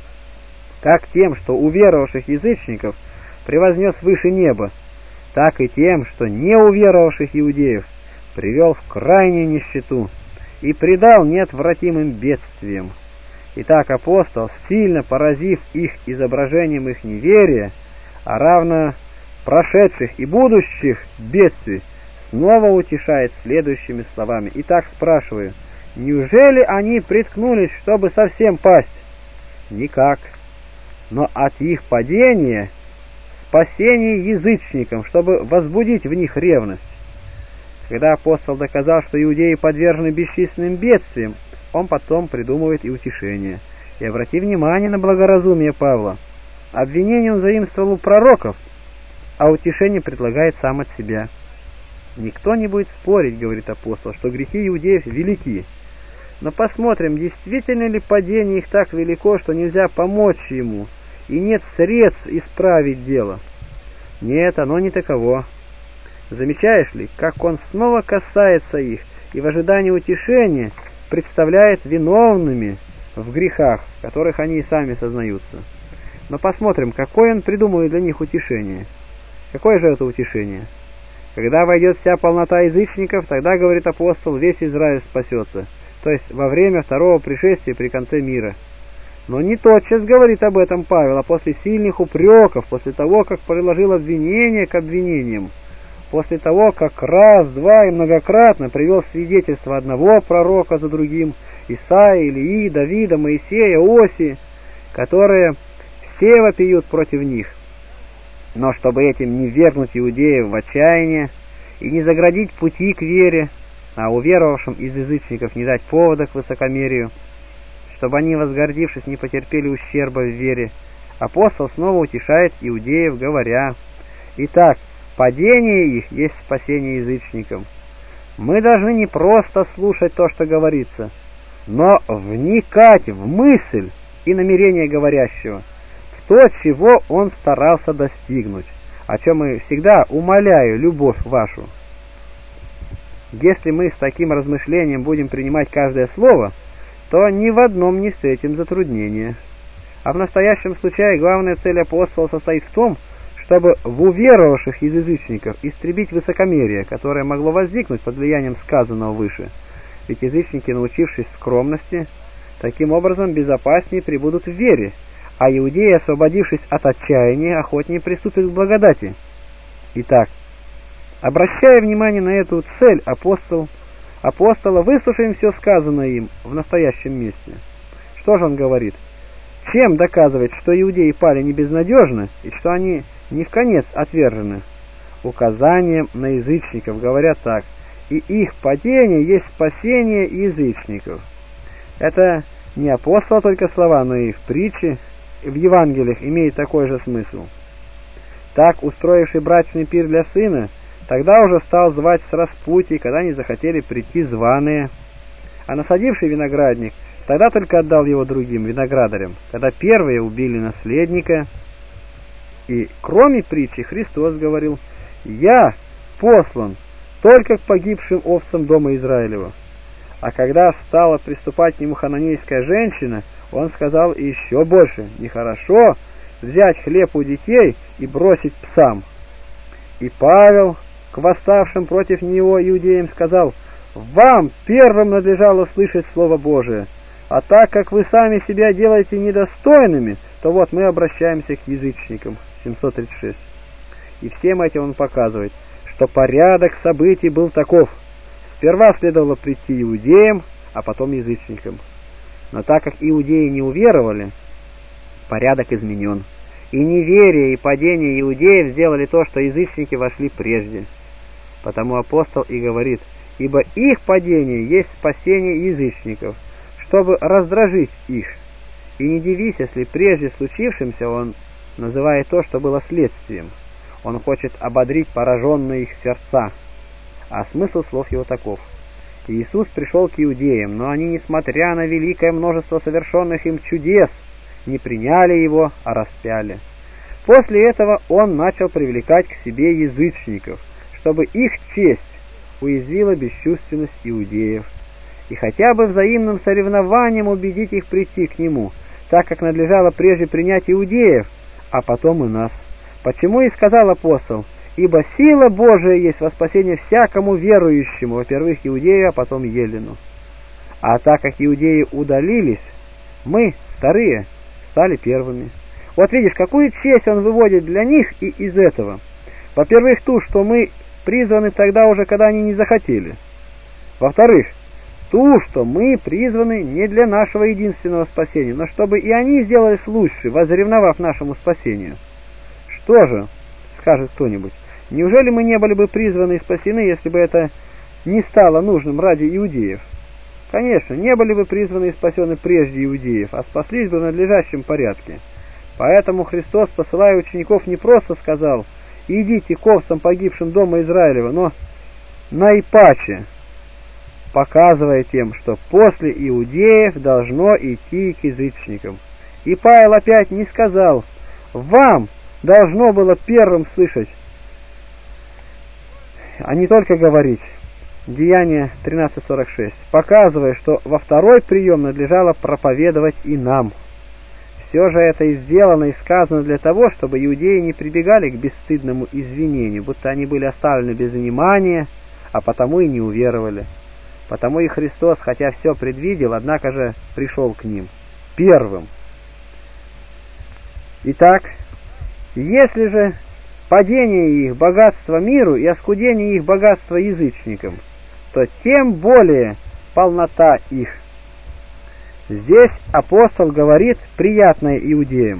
Как тем, что уверовавших язычников превознес выше неба, так и тем, что неуверовавших иудеев привел в крайнюю нищету и предал неотвратимым бедствиям. Итак, апостол, сильно поразив их изображением их неверия, а равно прошедших и будущих бедствий, снова утешает следующими словами. Итак, спрашиваю, неужели они приткнулись, чтобы совсем пасть? Никак. Но от их падения спасение язычникам, чтобы возбудить в них ревность. Когда апостол доказал, что иудеи подвержены бесчисленным бедствиям, он потом придумывает и утешение. И обрати внимание на благоразумие Павла. Обвинение он заимствовал у пророков, а утешение предлагает сам от себя. «Никто не будет спорить, — говорит апостол, — что грехи иудеев велики. Но посмотрим, действительно ли падение их так велико, что нельзя помочь ему, и нет средств исправить дело. Нет, оно не таково. Замечаешь ли, как он снова касается их и в ожидании утешения представляет виновными в грехах, в которых они и сами сознаются. Но посмотрим, какое он придумывает для них утешение. Какое же это утешение? Когда войдет вся полнота язычников, тогда, говорит апостол, весь Израиль спасется, то есть во время второго пришествия при конце мира. Но не тотчас говорит об этом Павел, а после сильных упреков, после того, как приложил обвинение к обвинениям, после того, как раз, два и многократно привел свидетельство одного пророка за другим, Исаии, Илии, Давида, Моисея, Осии, которые все вопиют против них. Но чтобы этим не ввергнуть иудеев в отчаяние и не заградить пути к вере, а уверовавшим из язычников не дать повода к высокомерию, чтобы они, возгордившись, не потерпели ущерба в вере, апостол снова утешает иудеев, говоря: «Итак, падение их есть спасение язычникам». Мы должны не просто слушать то, что говорится, но вникать в мысль и намерение говорящего, в то, чего он старался достигнуть, о чем и всегда умоляю любовь вашу. Если мы с таким размышлением будем принимать каждое слово, то ни в одном не встретим затруднения. А в настоящем случае главная цель апостола состоит в том, чтобы в уверовавших из язычников истребить высокомерие, которое могло возникнуть под влиянием сказанного выше. Ведь язычники, научившись скромности, таким образом безопаснее пребудут в вере, а иудеи, освободившись от отчаяния, охотнее приступят к благодати. Итак, обращая внимание на эту цель апостола, выслушаем все сказанное им в настоящем месте. Что же он говорит? Чем доказывает, что иудеи пали не безнадежно и что они не в конец отвержены? Указанием на язычников, говорят так: и их падение есть спасение язычников. Это не апостола только слова, но и в притче, в Евангелиях имеет такой же смысл. Так, устроивший брачный пир для сына, тогда уже стал звать с распутий, когда не захотели прийти званые, а насадивший виноградник тогда только отдал его другим виноградарям, когда первые убили наследника. И кроме притчи Христос говорил: «Я послан только к погибшим овцам дома Израилева». А когда стала приступать к нему хананейская женщина, он сказал еще больше: «Нехорошо взять хлеб у детей и бросить псам». И Павел к восставшим против него иудеям сказал: «Вам первым надлежало слышать Слово Божие, а так как вы сами себя делаете недостойными, то вот мы обращаемся к язычникам». 736. И всем этим он показывает, что порядок событий был таков: сперва следовало прийти иудеям, а потом язычникам. Но так как иудеи не уверовали, порядок изменен. И неверие и падение иудеев сделали то, что язычники вошли прежде. Потому апостол и говорит: «Ибо их падение есть спасение язычников, чтобы раздражить их». И не дивись, если прежде случившимся он называет то, что было следствием. Он хочет ободрить пораженные их сердца. А смысл слов его таков: Иисус пришел к иудеям, но они, несмотря на великое множество совершенных им чудес, не приняли его, а распяли. После этого он начал привлекать к себе язычников, чтобы их честь уязвила бесчувственность иудеев, и хотя бы взаимным соревнованием убедить их прийти к нему, так как надлежало прежде принять иудеев, а потом и нас. Почему и сказал апостол: «Ибо сила Божия есть во спасение всякому верующему, во-первых, иудею, а потом елену». А так как иудеи удалились, мы, вторые, стали первыми. Вот видишь, какую честь он выводит для них и из этого. Во-первых, ту, что мы призваны тогда уже, когда они не захотели. Во-вторых, ту, что мы призваны не для нашего единственного спасения, но чтобы и они сделались лучше, возревновав нашему спасению. Что же, скажет кто-нибудь, неужели мы не были бы призваны и спасены, если бы это не стало нужным ради иудеев? Конечно, не были бы призваны и спасены прежде иудеев, а спаслись бы в надлежащем порядке. Поэтому Христос, посылая учеников, не просто сказал: «Идите к овцам, погибшим дома Израилева», но наипаче, показывая тем, что после иудеев должно идти к язычникам. И Павел опять не сказал: «Вам должно было первым слышать», а не только говорить. Деяние 13:46, показывая, что во второй прием надлежало проповедовать и нам. Все же это и сделано, и сказано для того, чтобы иудеи не прибегали к бесстыдному извинению, будто они были оставлены без внимания, а потому и не уверовали. Потому и Христос, хотя все предвидел, однако же пришел к ним первым. Итак, если же падение их богатства миру и оскудение их богатства язычникам, то тем более полнота их. Здесь апостол говорит приятное иудеям.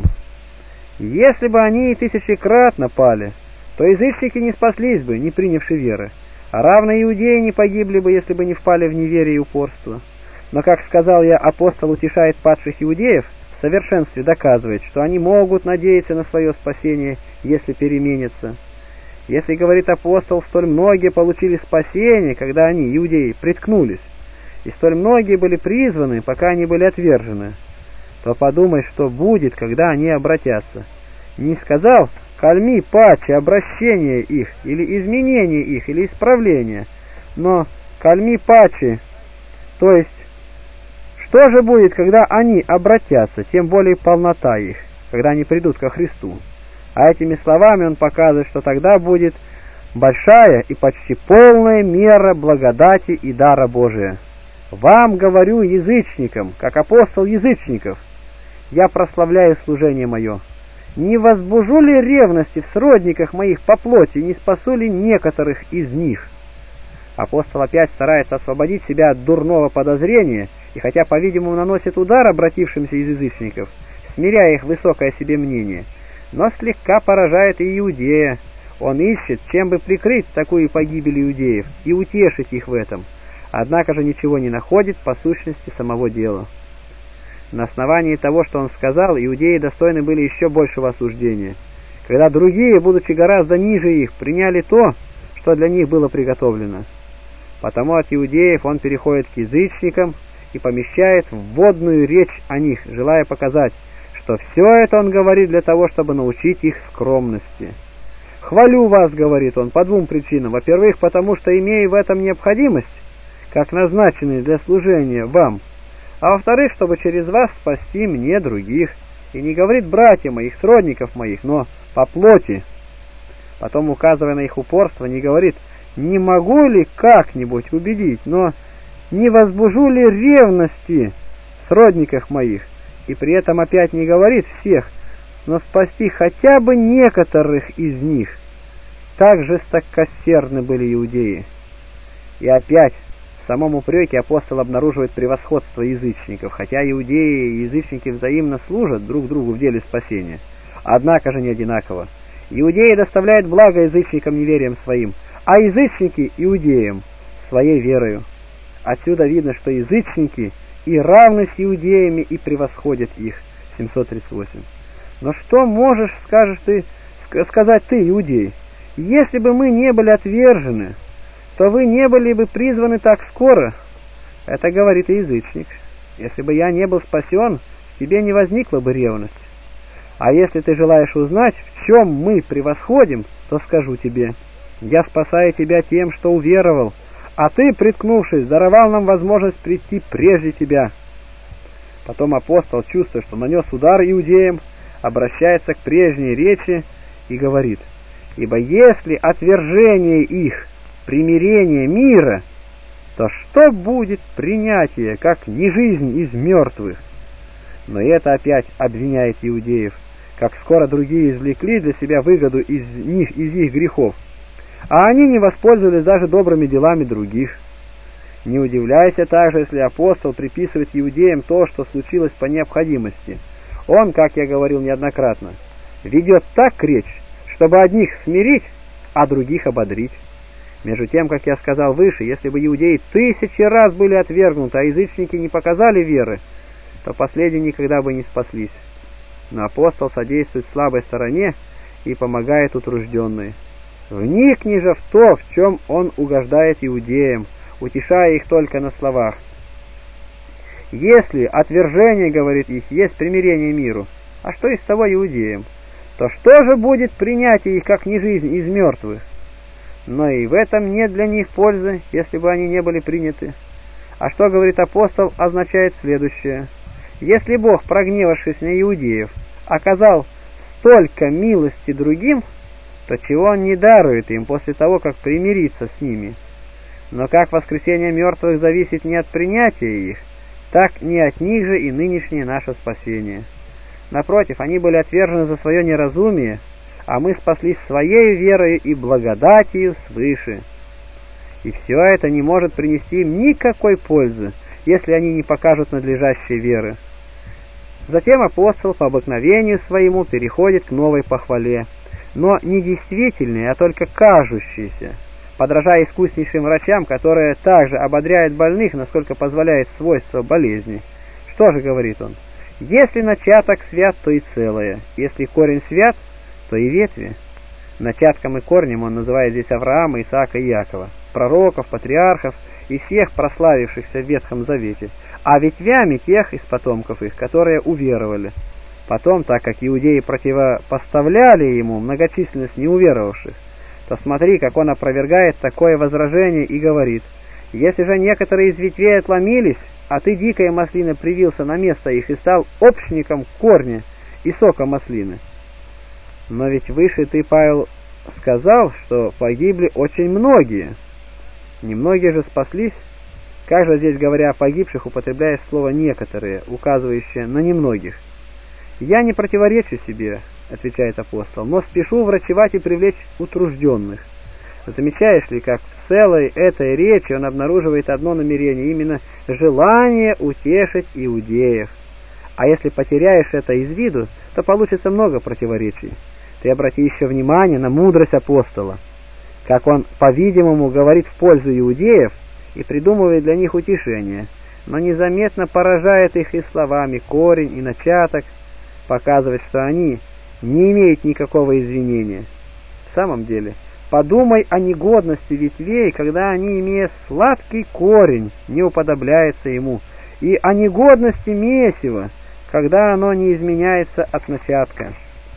Если бы они и тысячекратно пали, то язычники не спаслись бы, не принявши веры, а равно иудеи не погибли бы, если бы не впали в неверие и упорство. Но, как сказал я, апостол утешает падших иудеев, в совершенстве доказывает, что они могут надеяться на свое спасение, если переменятся. Если, говорит апостол, столь многие получили спасение, когда они, иудеи, приткнулись, и столь многие были призваны, пока они были отвержены, то подумай, что будет, когда они обратятся. Не сказал: «Кальми паче обращение их, или изменение их, или исправление», но «кальми паче», то есть, что же будет, когда они обратятся, тем более полнота их, когда они придут ко Христу. А этими словами он показывает, что тогда будет большая и почти полная мера благодати и дара Божия. «Вам говорю, язычникам, как апостол язычников, я прославляю служение мое. Не возбужу ли ревности в сродниках моих по плоти, не спасу ли некоторых из них?» Апостол опять старается освободить себя от дурного подозрения, и хотя, по-видимому, наносит удар обратившимся из язычников, смиряя их высокое о себе мнение, но слегка поражает и иудея. Он ищет, чем бы прикрыть такую погибель иудеев и утешить их в этом, однако же ничего не находит по сущности самого дела. На основании того, что он сказал, иудеи достойны были еще большего осуждения, когда другие, будучи гораздо ниже их, приняли то, что для них было приготовлено. Потому от иудеев он переходит к язычникам и помещает вводную речь о них, желая показать, что все это он говорит для того, чтобы научить их скромности. «Хвалю вас, — говорит он, — по двум причинам. Во-первых, потому что имею в этом необходимость, как назначенный для служения вам, а во-вторых, чтобы через вас спасти мне других. И не говорит братья моих, сродников моих, но по плоти». Потом, указывая на их упорство, не говорит: «Не могу ли как-нибудь убедить, но не возбужу ли ревности в сродниках моих?» И при этом опять не говорит всех, но спасти хотя бы некоторых из них. Так жестокосердны были иудеи. И опять в самом упреке апостол обнаруживает превосходство язычников, хотя иудеи и язычники взаимно служат друг другу в деле спасения, однако же не одинаково. Иудеи доставляют благо язычникам неверием своим, а язычники иудеям своей верою. Отсюда видно, что язычники и равны с иудеями и превосходят их. 738. Но что можешь, сказать ты, иудей? Если бы мы не были отвержены, то вы не были бы призваны так скоро. Это говорит и язычник. Если бы я не был спасен, в тебе не возникла бы ревность. А если ты желаешь узнать, в чем мы превосходим, то скажу тебе: я спасаю тебя тем, что уверовал, а ты, приткнувшись, даровал нам возможность прийти прежде тебя. Потом апостол, чувствуя, что нанес удар иудеям, обращается к прежней речи и говорит: ибо если отвержение их примирение мира, то что будет принятие, как не жизнь из мертвых? Но это опять обвиняет иудеев. как скоро другие извлекли для себя выгоду из их грехов, а они не воспользовались даже добрыми делами других. Не удивляйся также, если апостол приписывает иудеям то, что случилось по необходимости. Он, как я говорил неоднократно, ведет так речь, чтобы одних смирить, а других ободрить. Между тем, как я сказал выше, если бы иудеи 1000 раз были отвергнуты, а язычники не показали веры, то последние никогда бы не спаслись. Но апостол содействует слабой стороне и помогает утружденной. Вникни же в то, в чем он угождает иудеям, утешая их только на словах. Если отвержение, говорит их, есть примирение миру, а что из того иудеям, то что же будет принятие их, как не жизнь из мертвых? Но и в этом нет для них пользы, если бы они не были приняты. А что, говорит апостол, означает следующее. Если Бог, прогневавшись на иудеев, оказал столько милости другим, то чего Он не дарует им после того, как примирится с ними? Но как воскресение мертвых зависит не от принятия их, так не от них же и нынешнее наше спасение. Напротив, они были отвержены за свое неразумие, а мы спаслись своей верой и благодатью свыше. И все это не может принести им никакой пользы, если они не покажут надлежащей веры. Затем апостол по обыкновению своему переходит к новой похвале, но не действительной, а только кажущейся, подражая искуснейшим врачам, которые также ободряют больных, насколько позволяет свойство болезни. Что же говорит он? Если начаток свят, то и целое, если корень свят, то и ветви. Начатком и корнем он называет здесь Авраама, Исаака и Якова, пророков, патриархов и всех прославившихся в Ветхом Завете, а ветвями тех из потомков их, которые уверовали. Потом, так как иудеи противопоставляли ему многочисленность неуверовавших, то смотри, как он опровергает такое возражение и говорит: если же некоторые из ветвей отломились, а ты, дикая маслина, привился на место их и стал общником корня и сока маслины. Но ведь выше ты, Павел, сказал, что погибли очень многие. Немногие же спаслись. Как же здесь, говоря о погибших, употребляешь слово «некоторые», указывающее на немногих? «Я не противоречу себе», — отвечает апостол, — «но спешу врачевать и привлечь утружденных». Замечаешь ли, как в целой этой речи он обнаруживает одно намерение, именно желание утешить иудеев. А если потеряешь это из виду, то получится много противоречий. Ты обрати еще внимание на мудрость апостола, как он, по-видимому, говорит в пользу иудеев и придумывает для них утешение, но незаметно поражает их и словами корень и начаток, показывает, что они не имеют никакого извинения. В самом деле, подумай о негодности ветвей, когда они, имея сладкий корень, не уподобляются ему, и о негодности месива, когда оно не изменяется от начатка.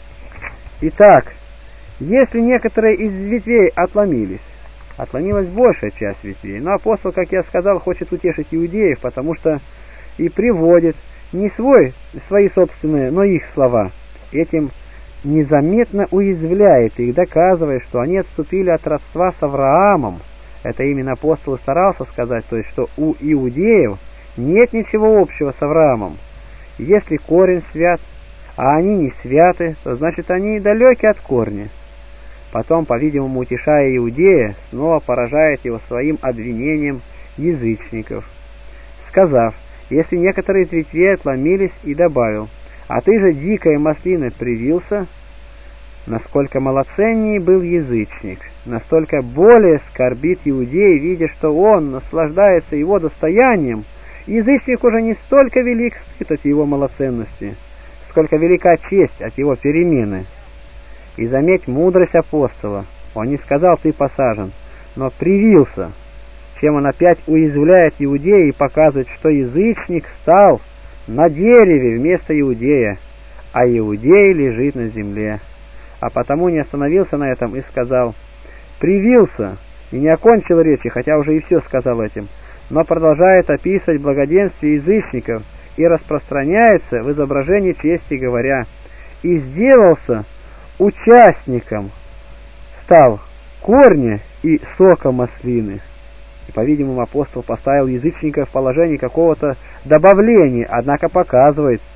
Итак, если некоторые из ветвей отломилась большая часть ветвей, но апостол, как я сказал, хочет утешить иудеев, потому что и приводит не свои собственные, но их слова. Этим незаметно уязвляет их, доказывая, что они отступили от родства с Авраамом. Это именно апостол и старался сказать, то есть, что у иудеев нет ничего общего с Авраамом. Если корень свят, а они не святы, то значит они далеки от корня. Потом, по-видимому, утешая иудея, снова поражает его своим обвинением язычников, сказав: если некоторые из ветвей отломились, и добавил: а ты же, дикая маслина, привился. Насколько малоценнее был язычник, настолько более скорбит иудей, видя, что он наслаждается его достоянием. Язычник уже не столько велик стыд от его малоценности, сколько велика честь от его перемены. И заметь мудрость апостола. Он не сказал: ты посажен, но привился, чем он опять уязвляет иудея и показывает, что язычник стал на дереве вместо иудея, а иудей лежит на земле. А потому не остановился на этом и сказал: привился, и не окончил речи, хотя уже и все сказал этим, но продолжает описывать благоденствие язычников и распространяется в изображении чести, говоря: и сделался участником, стал корня и сока маслины. И, по-видимому, апостол поставил язычника в положение какого-то добавления, однако показывает,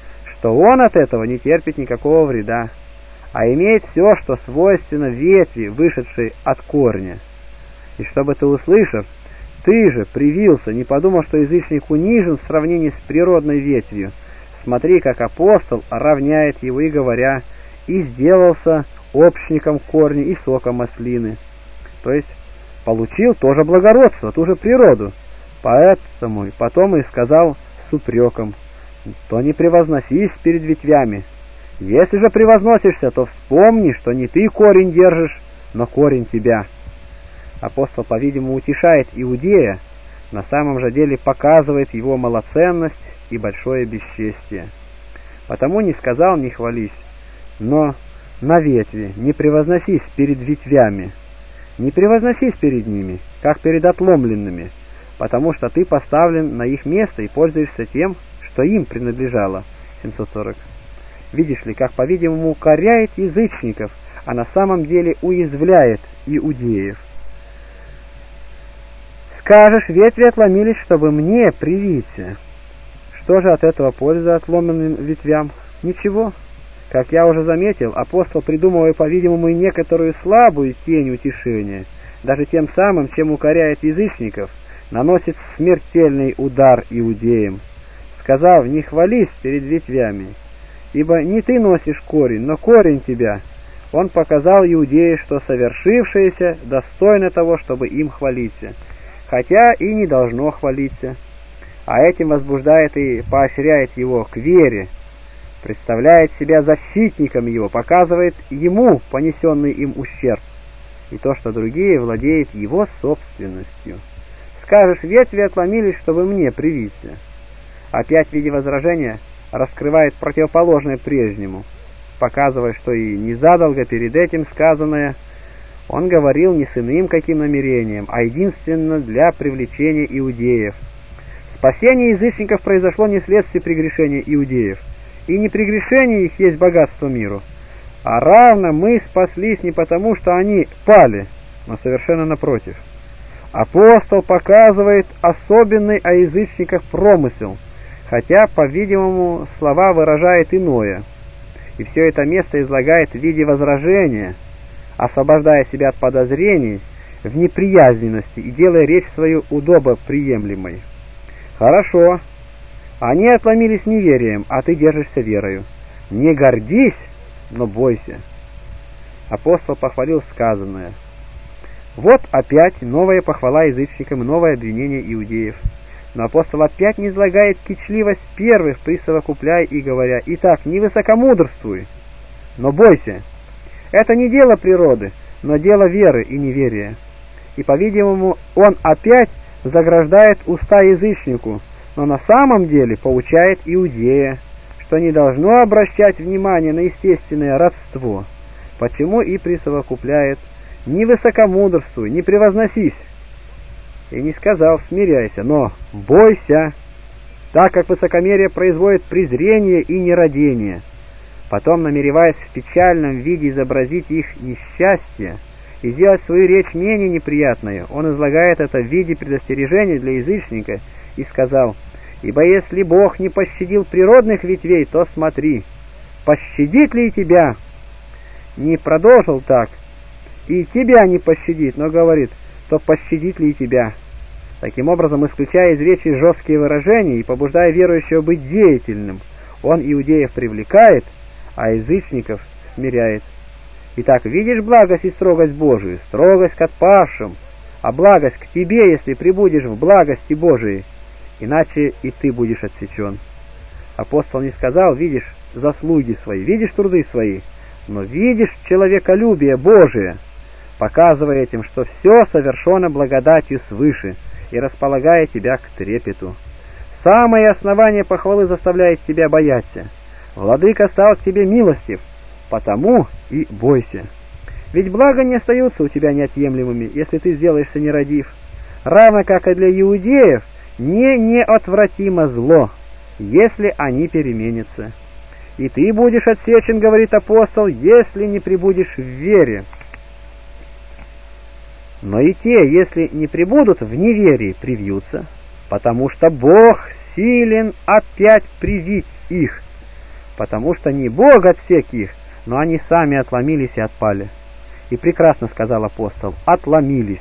что он от этого не терпит никакого вреда, а имеет все, что свойственно ветви, вышедшей от корня. И чтобы ты, услышав, ты же привился, не подумал, что язычник унижен в сравнении с природной ветвью. Смотри, как апостол равняет его и говоря, и сделался общником корня и соком маслины. То есть получил тоже благородство, ту же природу. Поэтому потом и сказал с упреком, то не превозносись перед ветвями. Если же превозносишься, то вспомни, что не ты корень держишь, но корень тебя. Апостол, по-видимому, утешает Иудея, на самом же деле показывает его малоценность и большое бесчестие. Потому не сказал «не хвались», но на ветви не превозносись перед ветвями, не превозносись перед ними, как перед отломленными, потому что ты поставлен на их место и пользуешься тем, что им принадлежало. 740. Видишь ли, как, по-видимому, укоряет язычников, а на самом деле уязвляет иудеев. Скажешь, ветви отломились, чтобы мне привиться. Что же от этого польза отломленным ветвям? Ничего. Как я уже заметил, апостол, придумывая, по-видимому, и некоторую слабую тень утешения, даже тем самым, чем укоряет язычников, наносит смертельный удар иудеям, сказав, не хвались перед ветвями, ибо не ты носишь корень, но корень тебя. Он показал иудеям, что совершившееся достойно того, чтобы им хвалиться, хотя и не должно хвалиться, а этим возбуждает и поощряет его к вере, представляет себя защитником его, показывает ему понесенный им ущерб, и то, что другие владеют его собственностью. Скажешь, ветви отломились, чтобы мне привиться. Опять в виде возражения раскрывает противоположное прежнему, показывая, что и незадолго перед этим сказанное он говорил не с иным каким намерением, а единственно для привлечения иудеев. Спасение язычников произошло не вследствие прегрешения иудеев, и не прегрешение их есть богатство миру, а равно мы спаслись не потому, что они пали, но совершенно напротив. Апостол показывает особенный о язычниках промысел, хотя, по-видимому, слова выражает иное, и все это место излагает в виде возражения, освобождая себя от подозрений в неприязненности и делая речь свою удобоприемлемой. Хорошо, они отломились неверием, а ты держишься верою. Не гордись, но бойся. Апостол похвалил сказанное. Вот опять новая похвала язычникам, новое обвинение иудеев. Но апостол опять не излагает кичливость первых, присовокупляя и говоря, «Итак, не высокомудрствуй, но бойся». Это не дело природы, но дело веры и неверия. И, по-видимому, он опять заграждает уста язычнику, но на самом деле поучает иудея, что не должно обращать внимание на естественное родство, почему и присовокупляет «не высокомудрствуй, не превозносись». И не сказал «смиряйся», но «бойся», так как высокомерие производит презрение и нерадение. Потом, намереваясь в печальном виде изобразить их несчастье и сделать свою речь менее неприятной, он излагает это в виде предостережения для язычника и сказал, «Ибо если Бог не пощадил природных ветвей, то смотри, пощадит ли и тебя?» Не продолжил так, «И тебя не пощадит», но говорит, «то пощадит ли и тебя?» Таким образом, исключая из речи жесткие выражения и побуждая верующего быть деятельным, он иудеев привлекает, а язычников смиряет. Итак, видишь благость и строгость Божию, строгость к отпавшим, а благость к тебе, если пребудешь в благости Божией, иначе и ты будешь отсечен. Апостол не сказал, видишь заслуги свои, видишь труды свои, но видишь человеколюбие Божие, показывая этим, что все совершено благодатью свыше и располагая тебя к трепету. Самое основание похвалы заставляет тебя бояться. Владыка стал к тебе милостив, потому и бойся. Ведь блага не остаются у тебя неотъемлемыми, если ты сделаешься нерадив. Равно как и для иудеев не неотвратимо зло, если они переменятся. И ты будешь отсечен, говорит апостол, если не пребудешь в вере. Но и те, если не пребудут в неверии, привьются, потому что Бог силен опять привить их. потому что не Бог отсек их, но они сами отломились и отпали. И прекрасно сказал апостол: отломились.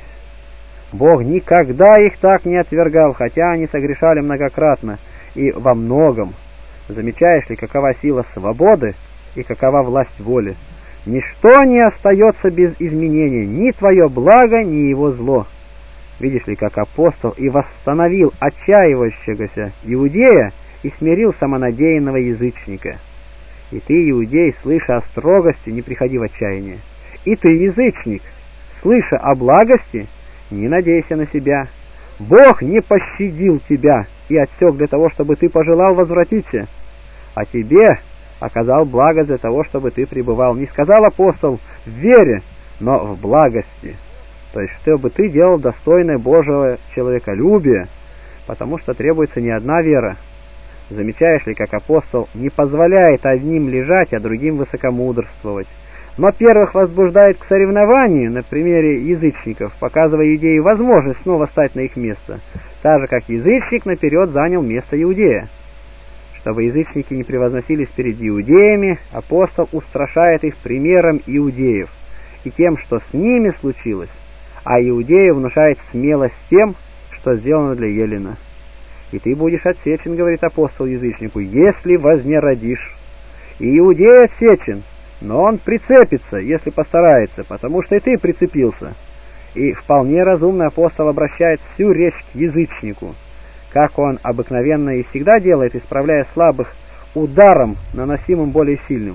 Бог никогда их так не отвергал, хотя они согрешали многократно и во многом. Замечаешь ли, какова сила свободы и какова власть воли? Ничто не остается без изменения, ни твое благо, ни его зло. Видишь ли, как апостол и восстановил отчаивающегося иудея и смирил самонадеянного язычника. И ты, иудей, слыша о строгости, не приходи в отчаяние. И ты, язычник, слыша о благости, не надейся на себя. Бог не пощадил тебя и отсек для того, чтобы ты пожелал возвратиться, а тебе оказал благость для того, чтобы ты пребывал, не сказал апостол, в вере, но в благости. То есть, чтобы ты делал достойное Божьего человеколюбия, потому что требуется не одна вера. Замечаешь ли, как апостол не позволяет одним лежать, а другим высокомудрствовать, но первых возбуждает к соревнованию на примере язычников, показывая иудею возможность снова стать на их место, так же, как язычник наперед занял место иудея. Чтобы язычники не превозносились перед иудеями, апостол устрашает их примером иудеев и тем, что с ними случилось, а иудею внушает смелость тем, что сделано для Елена. «И ты будешь отсечен, — говорит апостол язычнику, — если вознеродишь. И иудей отсечен, но он прицепится, если постарается, потому что и ты прицепился». И вполне разумный апостол обращает всю речь к язычнику, как он обыкновенно и всегда делает, исправляя слабых ударом, наносимым более сильным.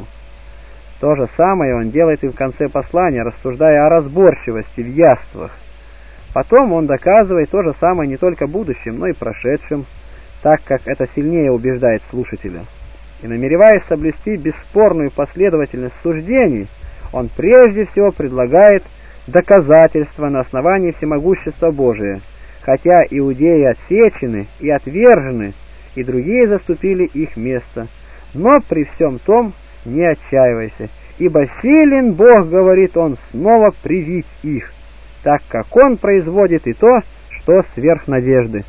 То же самое он делает и в конце послания, рассуждая о разборчивости в яствах. Потом он доказывает то же самое не только будущим, но и прошедшим, так как это сильнее убеждает слушателя. И намереваясь соблюсти бесспорную последовательность суждений, он прежде всего предлагает доказательства на основании всемогущества Божия, хотя иудеи отсечены и отвержены, и другие заступили их место. Но при всем том не отчаивайся, ибо силен Бог, говорит он, снова привить их, так как он производит и то, что сверх надежды.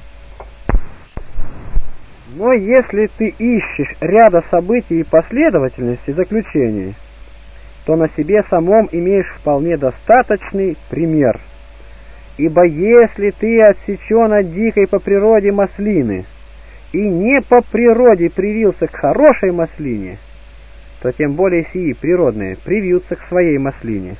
Но если ты ищешь ряда событий и последовательности заключений, то на себе самом имеешь вполне достаточный пример. Ибо если ты отсечен от дикой по природе маслины и не по природе привился к хорошей маслине, то тем более сии природные привьются к своей маслине.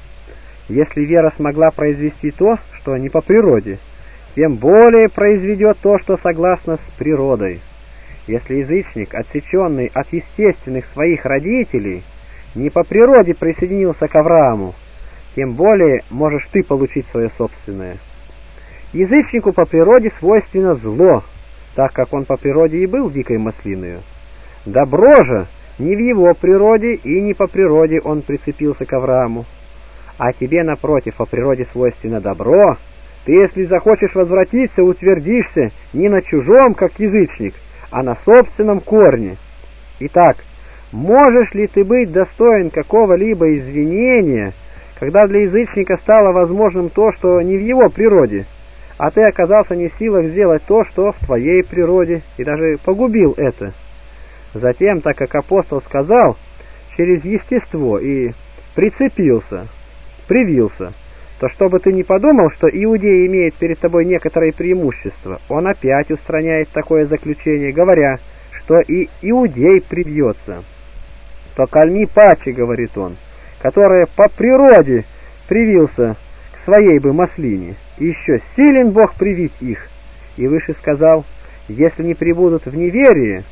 Если вера смогла произвести то, что не по природе, тем более произведет то, что согласно с природой. Если язычник, отсеченный от естественных своих родителей, не по природе присоединился к Аврааму, тем более можешь ты получить свое собственное. Язычнику по природе свойственно зло, так как он по природе и был дикой маслиною. Добро же не в его природе и не по природе он прицепился к Аврааму. А тебе, напротив, по природе свойственно добро. Ты, если захочешь возвратиться, утвердишься не на чужом, как язычник, а на собственном корне. Итак, можешь ли ты быть достоин какого-либо извинения, когда для язычника стало возможным то, что не в его природе, а ты оказался не в силах сделать то, что в твоей природе, и даже погубил это? Затем, так как апостол сказал, через естество и прицепился, привился, то чтобы ты не подумал, что иудей имеет перед тобой некоторые преимущества, он опять устраняет такое заключение, говоря, что и иудей привьется. То кальми паче, говорит он, которая по природе привился к своей бы маслине, и еще силен Бог привить их. И выше сказал, если не пребудут в неверии,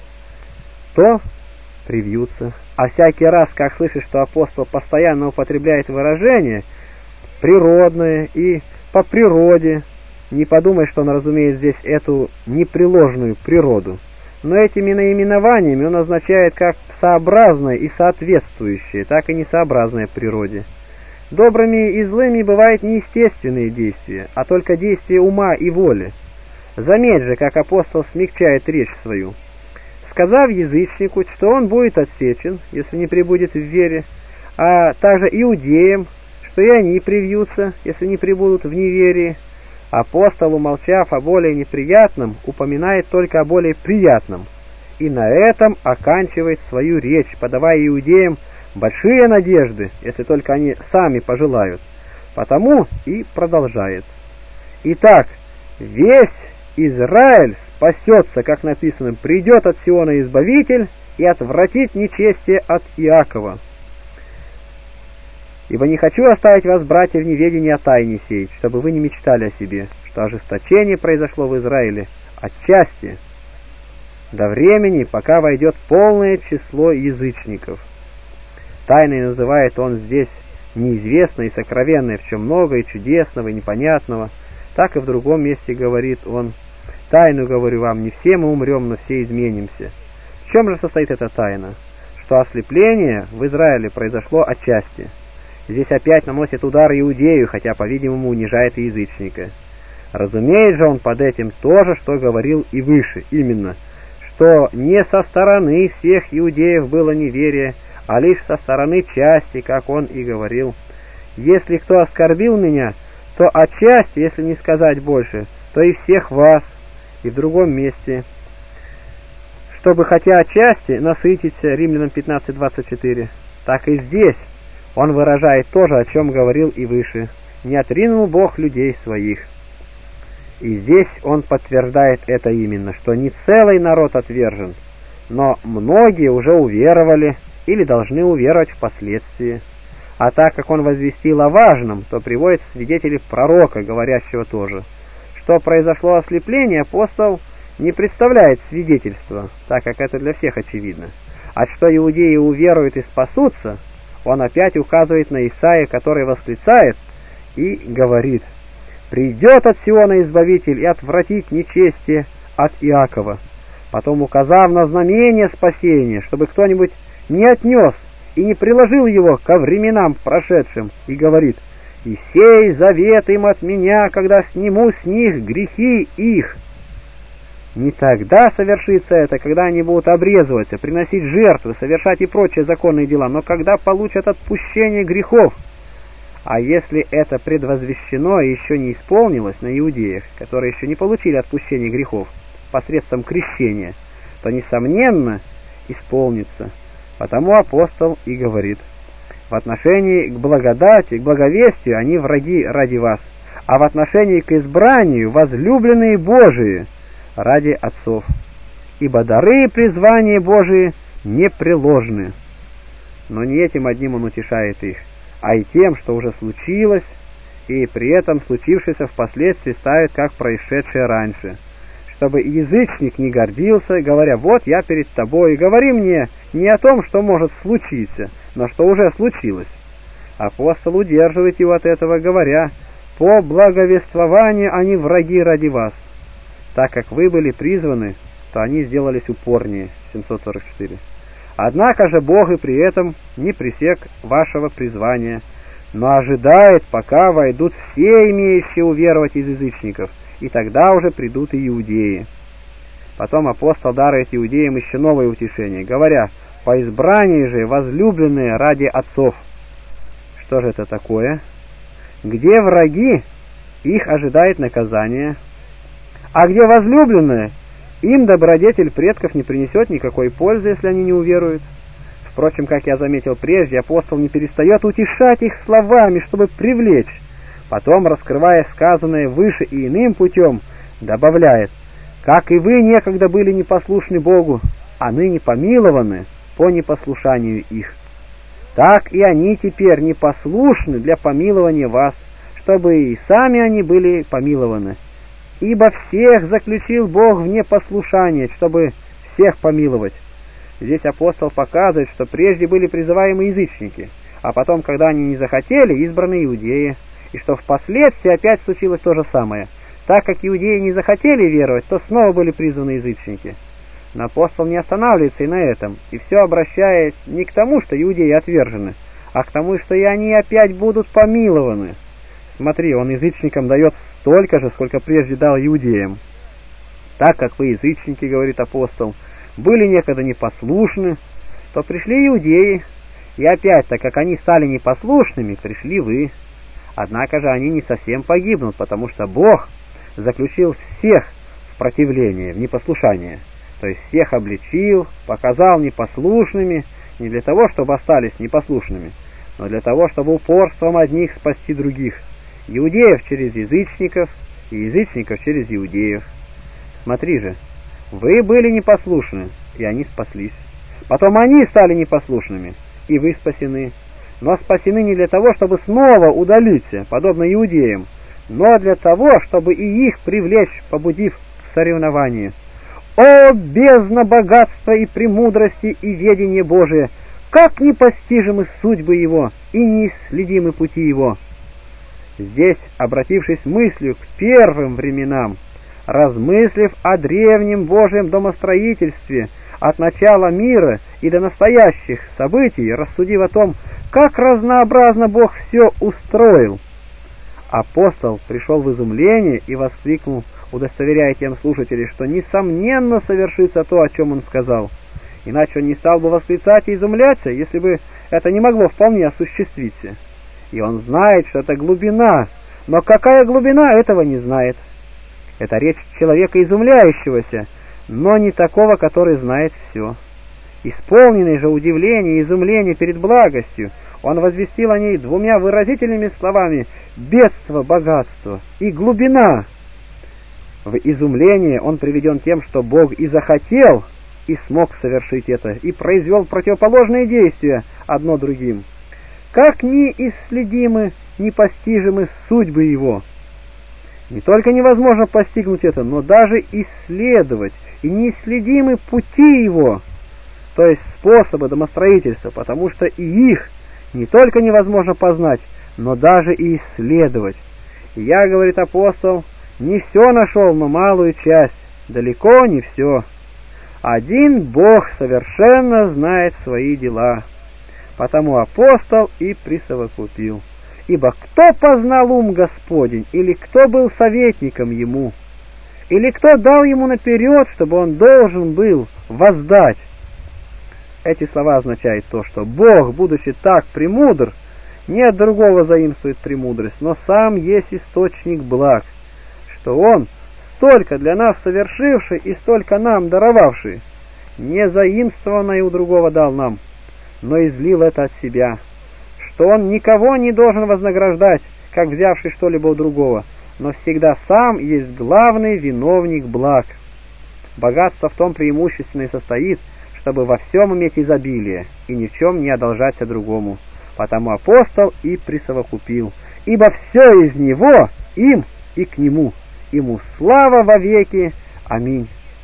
то привьются. А всякий раз, как слышишь, что апостол постоянно употребляет выражение природное и по природе, не подумай, что он разумеет здесь эту непреложную природу. Но этими наименованиями он означает как сообразное и соответствующее, так и несообразное природе. Добрыми и злыми бывают не естественные действия, а только действия ума и воли. Заметь же, как апостол смягчает речь свою. Сказав язычнику, что он будет отсечен, если не пребудет в вере, а также иудеям, что и они привьются, если не пребудут в неверии, апостол, умолчав о более неприятном, упоминает только о более приятном, и на этом оканчивает свою речь, подавая иудеям большие надежды, если только они сами пожелают. Потому и продолжает. Итак, весь Израиль спасется, как написано, придет от Сиона Избавитель и отвратит нечестие от Иакова. Ибо не хочу оставить вас, братья, в неведении о тайне сей, чтобы вы не мечтали о себе, что ожесточение произошло в Израиле отчасти до времени, пока войдет полное число язычников. Тайной называет он здесь неизвестное и сокровенное, в чем много и чудесного, и непонятного. Так и в другом месте говорит он: «Тайну говорю вам, не все мы умрем, но все изменимся». В чем же состоит эта тайна? Что ослепление в Израиле произошло отчасти. Здесь опять наносит удар иудею, хотя, по-видимому, унижает и язычника. Разумеет же он под этим то же, что говорил и выше, именно, что не со стороны всех иудеев было неверие, а лишь со стороны части, как он и говорил. «Если кто оскорбил меня, то отчасти, если не сказать больше, то и всех вас». И в другом месте: «Чтобы хотя отчасти насытиться», Римлянам 15:24. Так и здесь он выражает то же, о чем говорил и выше: «Не отринул Бог людей своих». И здесь он подтверждает это именно, что не целый народ отвержен, но многие уже уверовали или должны уверовать впоследствии. А так как он возвестил о важном, то приводит свидетелей пророка, говорящего тоже. Что произошло ослепление, апостол не представляет свидетельства, так как это для всех очевидно. А что иудеи уверуют и спасутся, он опять указывает на Исаия, который восклицает и говорит: «Придет от Сиона Избавитель и отвратит нечестие от Иакова». Потом, указав на знамение спасения, чтобы кто-нибудь не отнес и не приложил его ко временам прошедшим, и говорит: «И сей завет им от меня, когда сниму с них грехи их». Не тогда совершится это, когда они будут обрезываться, приносить жертвы, совершать и прочие законные дела, но когда получат отпущение грехов. А если это предвозвещено и еще не исполнилось на иудеях, которые еще не получили отпущение грехов посредством крещения, то, несомненно, исполнится. Потому апостол и говорит: в отношении к благодати, к благовестию они враги ради вас, а в отношении к избранию возлюбленные Божии ради отцов. Ибо дары и призвания Божии непреложны. Но не этим одним он утешает их, а и тем, что уже случилось, и при этом случившееся впоследствии ставит как происшедшее раньше, чтобы язычник не гордился, говоря: «Вот я перед тобой, и говори мне не о том, что может случиться, но что уже случилось». Апостол удерживает его от этого, говоря: «По благовествованию они враги ради вас. Так как вы были призваны, то они сделались упорнее». 744. Однако же Бог и при этом не пресек вашего призвания, но ожидает, пока войдут все имеющие уверовать из язычников, и тогда уже придут и иудеи. Потом апостол дарует иудеям еще новое утешение, говоря: «По избранию же возлюбленные ради отцов». Что же это такое? Где враги, их ожидает наказание, а где возлюбленные, им добродетель предков не принесет никакой пользы, если они не уверуют. Впрочем, как я заметил прежде, апостол не перестает утешать их словами, чтобы привлечь. Потом, раскрывая сказанное выше и иным путем, добавляет: «Как и вы некогда были непослушны Богу, а ныне помилованы по непослушанию их, так и они теперь непослушны для помилования вас, чтобы и сами они были помилованы. Ибо всех заключил Бог в непослушание, чтобы всех помиловать». Здесь апостол показывает, что прежде были призываемы язычники, а потом, когда они не захотели, избраны иудеи, и что впоследствии опять случилось то же самое. Так как иудеи не захотели веровать, то снова были призваны язычники. Но апостол не останавливается и на этом, и все обращает не к тому, что иудеи отвержены, а к тому, что и они опять будут помилованы. Смотри, он язычникам дает столько же, сколько прежде дал иудеям. «Так как вы, язычники, — говорит апостол, — были некогда непослушны, то пришли иудеи, и опять, так как они стали непослушными, пришли вы. Однако же они не совсем погибнут, потому что Бог заключил всех в противление, в непослушание, То есть всех обличил, показал непослушными, не для того, чтобы остались непослушными, но для того, чтобы упорством одних спасти других, иудеев через язычников и язычников через иудеев. Смотри же, вы были непослушны, и они спаслись. Потом они стали непослушными, и вы спасены. Но спасены не для того, чтобы снова удалиться, подобно иудеям, но для того, чтобы и их привлечь, побудив к соревнованию. О, бездна богатства и премудрости и ведения Божия! Как непостижимы судьбы Его и неисследимы пути Его! Здесь, обратившись мыслью к первым временам, размыслив о древнем Божьем домостроительстве от начала мира и до настоящих событий, рассудив о том, как разнообразно Бог все устроил, апостол пришел в изумление и воскликнул, удостоверяя тем слушателей, что несомненно совершится то, о чем он сказал. Иначе он не стал бы восклицать и изумляться, если бы это не могло вполне осуществиться. И он знает, что это глубина, но какая глубина, этого не знает. Это речь человека изумляющегося, но не такого, который знает все. Исполненный же удивления и изумления перед благостью, он возвестил о ней двумя выразительными словами: бедство, богатство и глубина. В изумлении он приведен тем, что Бог и захотел, и смог совершить это, и произвел противоположные действия одно другим. Как неисследимы, непостижимы судьбы Его! Не только невозможно постигнуть это, но даже исследовать, и неисследимы пути Его, то есть способы домостроительства, потому что и их не только невозможно познать, но даже и исследовать. И я, говорит апостол, не все нашел, но малую часть, далеко не все. Один Бог совершенно знает свои дела, потому апостол и присовокупил. Ибо кто познал ум Господень, или кто был советником ему, или кто дал ему наперед, чтобы он должен был воздать? Эти слова означают то, что Бог, будучи так премудр, не от другого заимствует премудрость, но сам есть источник благ, что Он, столько для нас совершивший и столько нам даровавший, не заимствованное у другого дал нам, но излил это от себя, что Он никого не должен вознаграждать, как взявший что-либо у другого, но всегда сам есть главный виновник благ. Богатство в том преимущественно и состоит, чтобы во всем иметь изобилие и ни в чем не одолжаться другому. Потому апостол и присовокупил: ибо все из Него, им и к Нему, Ему слава во веки. Аминь.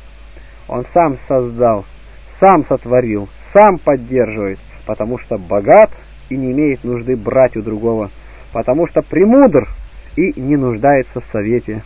Он сам создал, сам сотворил, сам поддерживает, потому что богат и не имеет нужды брать у другого, потому что премудр и не нуждается в совете.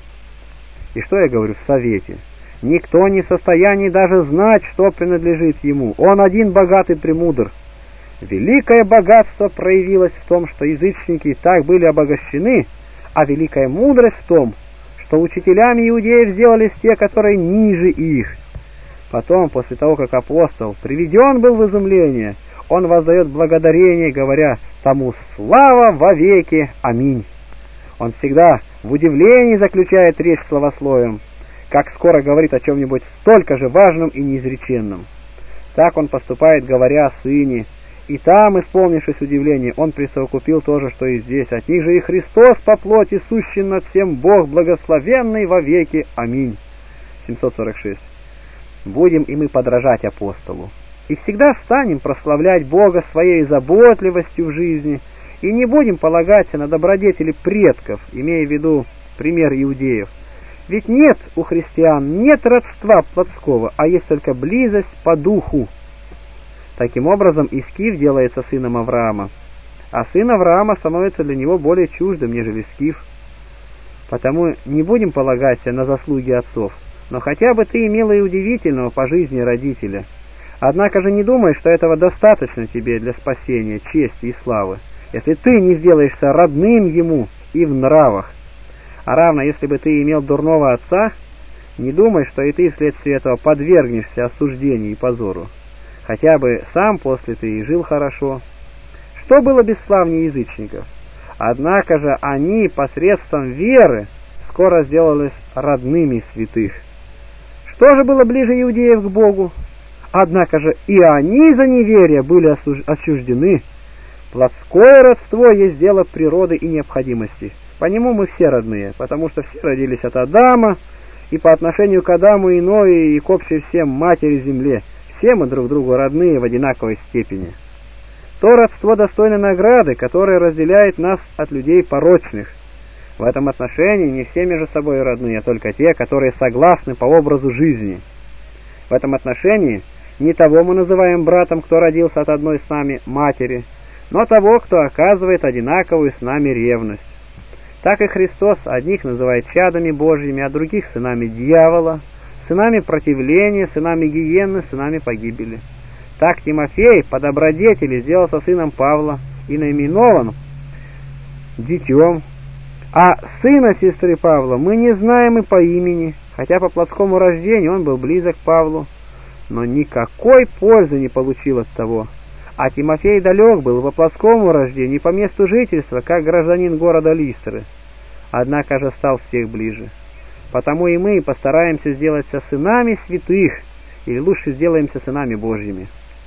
И что я говорю в совете? Никто не в состоянии даже знать, что принадлежит ему. Он один богат и премудр. Великое богатство проявилось в том, что язычники так были обогащены, а великая мудрость в том, что учителями иудеев сделались те, которые ниже их. Потом, после того, как апостол приведен был в изумление, он воздает благодарение, говоря: «Тому слава вовеки. Аминь». Он всегда в удивлении заключает речь словословием, как скоро говорит о чем-нибудь столько же важном и неизреченном. Так он поступает, говоря о Сыне, и там, исполнившись удивления, он присовокупил то же, что и здесь. От них же и Христос по плоти сущий над всем Бог благословенный вовеки. Аминь. 746. Будем и мы подражать апостолу, и всегда станем прославлять Бога своей заботливостью в жизни, и не будем полагаться на добродетели предков, имея в виду пример иудеев. Ведь нет у христиан нет родства плотского, а есть только близость по духу. Таким образом, Искив делается сыном Авраама, а сын Авраама становится для него более чуждым, нежели Скиф. Потому не будем полагаться на заслуги отцов, но хотя бы ты имела и удивительного по жизни родителя. Однако же не думай, что этого достаточно тебе для спасения, чести и славы, если ты не сделаешься родным ему и в нравах. А равно, если бы ты имел дурного отца, не думай, что и ты вследствие этого подвергнешься осуждению и позору. Хотя бы сам после ты и жил хорошо. Что было бесславнее язычников? Однако же они посредством веры скоро сделались родными святых. Что же было ближе иудеев к Богу? Однако же и они за неверие были осуждены. Плотское родство есть дело природы и необходимости. По нему мы все родные, потому что все родились от Адама, и по отношению к Адаму и Ное, и к общей всем матери земле. Все мы друг другу родные в одинаковой степени. То родство достойно награды, которое разделяет нас от людей порочных. В этом отношении не все между собой родные, а только те, которые согласны по образу жизни. В этом отношении не того мы называем братом, кто родился от одной с нами матери, но того, кто оказывает одинаковую с нами ревность. Так и Христос одних называет чадами Божьими, а других сынами дьявола, сынами противления, сынами гиенны, сынами погибели. Так Тимофей по добродетели сделался сыном Павла и наименован детем, а сына сестры Павла мы не знаем и по имени, хотя по плотскому рождению он был близок к Павлу, но никакой пользы не получил от того. А Тимофей далек был по плотскому рождению и по месту жительства, как гражданин города Листры, однако же стал всех ближе. Потому и мы постараемся сделаться сынами святых, или лучше сделаемся сынами Божьими.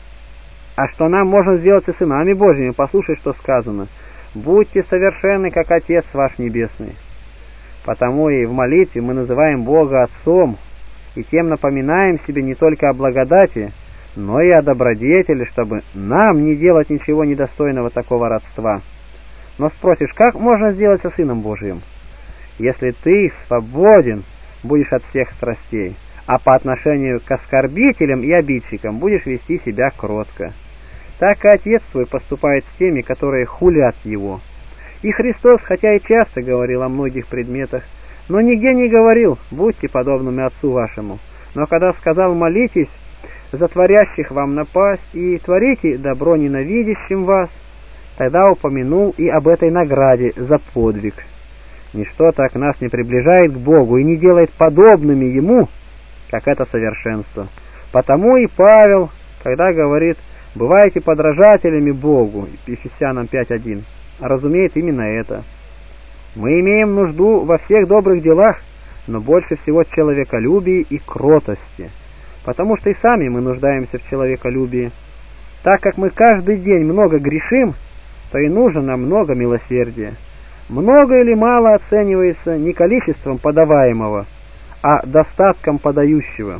А что нам можно сделать и сынами Божьими, послушай, что сказано: «Будьте совершенны, как Отец ваш Небесный». Потому и в молитве мы называем Бога Отцом, и тем напоминаем себе не только о благодати, но и о добродетели, чтобы нам не делать ничего недостойного такого родства. Но спросишь, как можно сделаться сыном Божьим? Если ты свободен будешь от всех страстей, а по отношению к оскорбителям и обидчикам будешь вести себя кротко. Так и Отец твой поступает с теми, которые хулят Его. И Христос, хотя и часто говорил о многих предметах, но нигде не говорил: «Будьте подобными Отцу вашему». Но когда сказал: «Молитесь за творящих вам напасть, и творите добро ненавидящим вас», тогда упомянул и об этой награде за подвиг. Ничто так нас не приближает к Богу и не делает подобными Ему, как это совершенство. Потому и Павел, когда говорит: «Бывайте подражателями Богу», Ефесянам 5:1, разумеет именно это. Мы имеем нужду во всех добрых делах, но больше всего человеколюбии и кротости, потому что и сами мы нуждаемся в человеколюбии. Так как мы каждый день много грешим, то и нужно нам много милосердия. Много или мало оценивается не количеством подаваемого, а достатком подающего.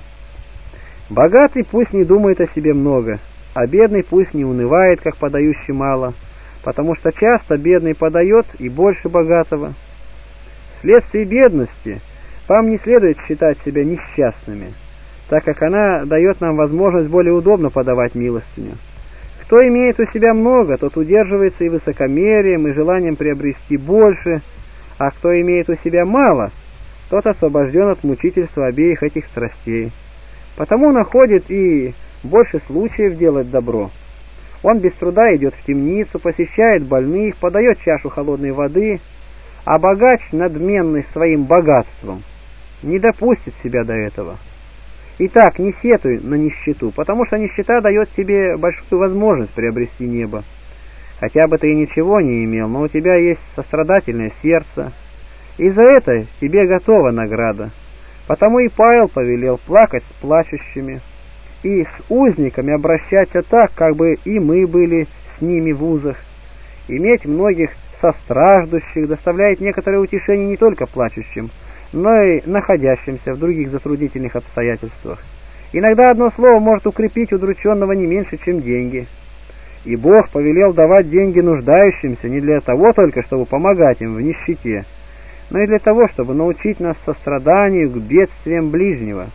Богатый пусть не думает о себе много, а бедный пусть не унывает, как подающий мало, потому что часто бедный подает и больше богатого. Вследствие бедности вам не следует считать себя несчастными, так как она дает нам возможность более удобно подавать милостыню. Кто имеет у себя много, тот удерживается и высокомерием, и желанием приобрести больше, а кто имеет у себя мало, тот освобожден от мучительства обеих этих страстей. Потому находит и больше случаев делать добро. Он без труда идет в темницу, посещает больных, подает чашу холодной воды, а богач, надменный своим богатством, не допустит себя до этого. Итак, не сетуй на нищету, потому что нищета дает тебе большую возможность приобрести небо. Хотя бы ты и ничего не имел, но у тебя есть сострадательное сердце, и за это тебе готова награда. Потому и Павел повелел плакать с плачущими, и с узниками обращаться так, как бы и мы были с ними в узах. Иметь многих состраждущих доставляет некоторое утешение не только плачущим, но и находящимся в других затруднительных обстоятельствах. Иногда одно слово может укрепить удрученного не меньше, чем деньги. И Бог повелел давать деньги нуждающимся не для того только, чтобы помогать им в нищете, но и для того, чтобы научить нас состраданию к бедствиям ближнего.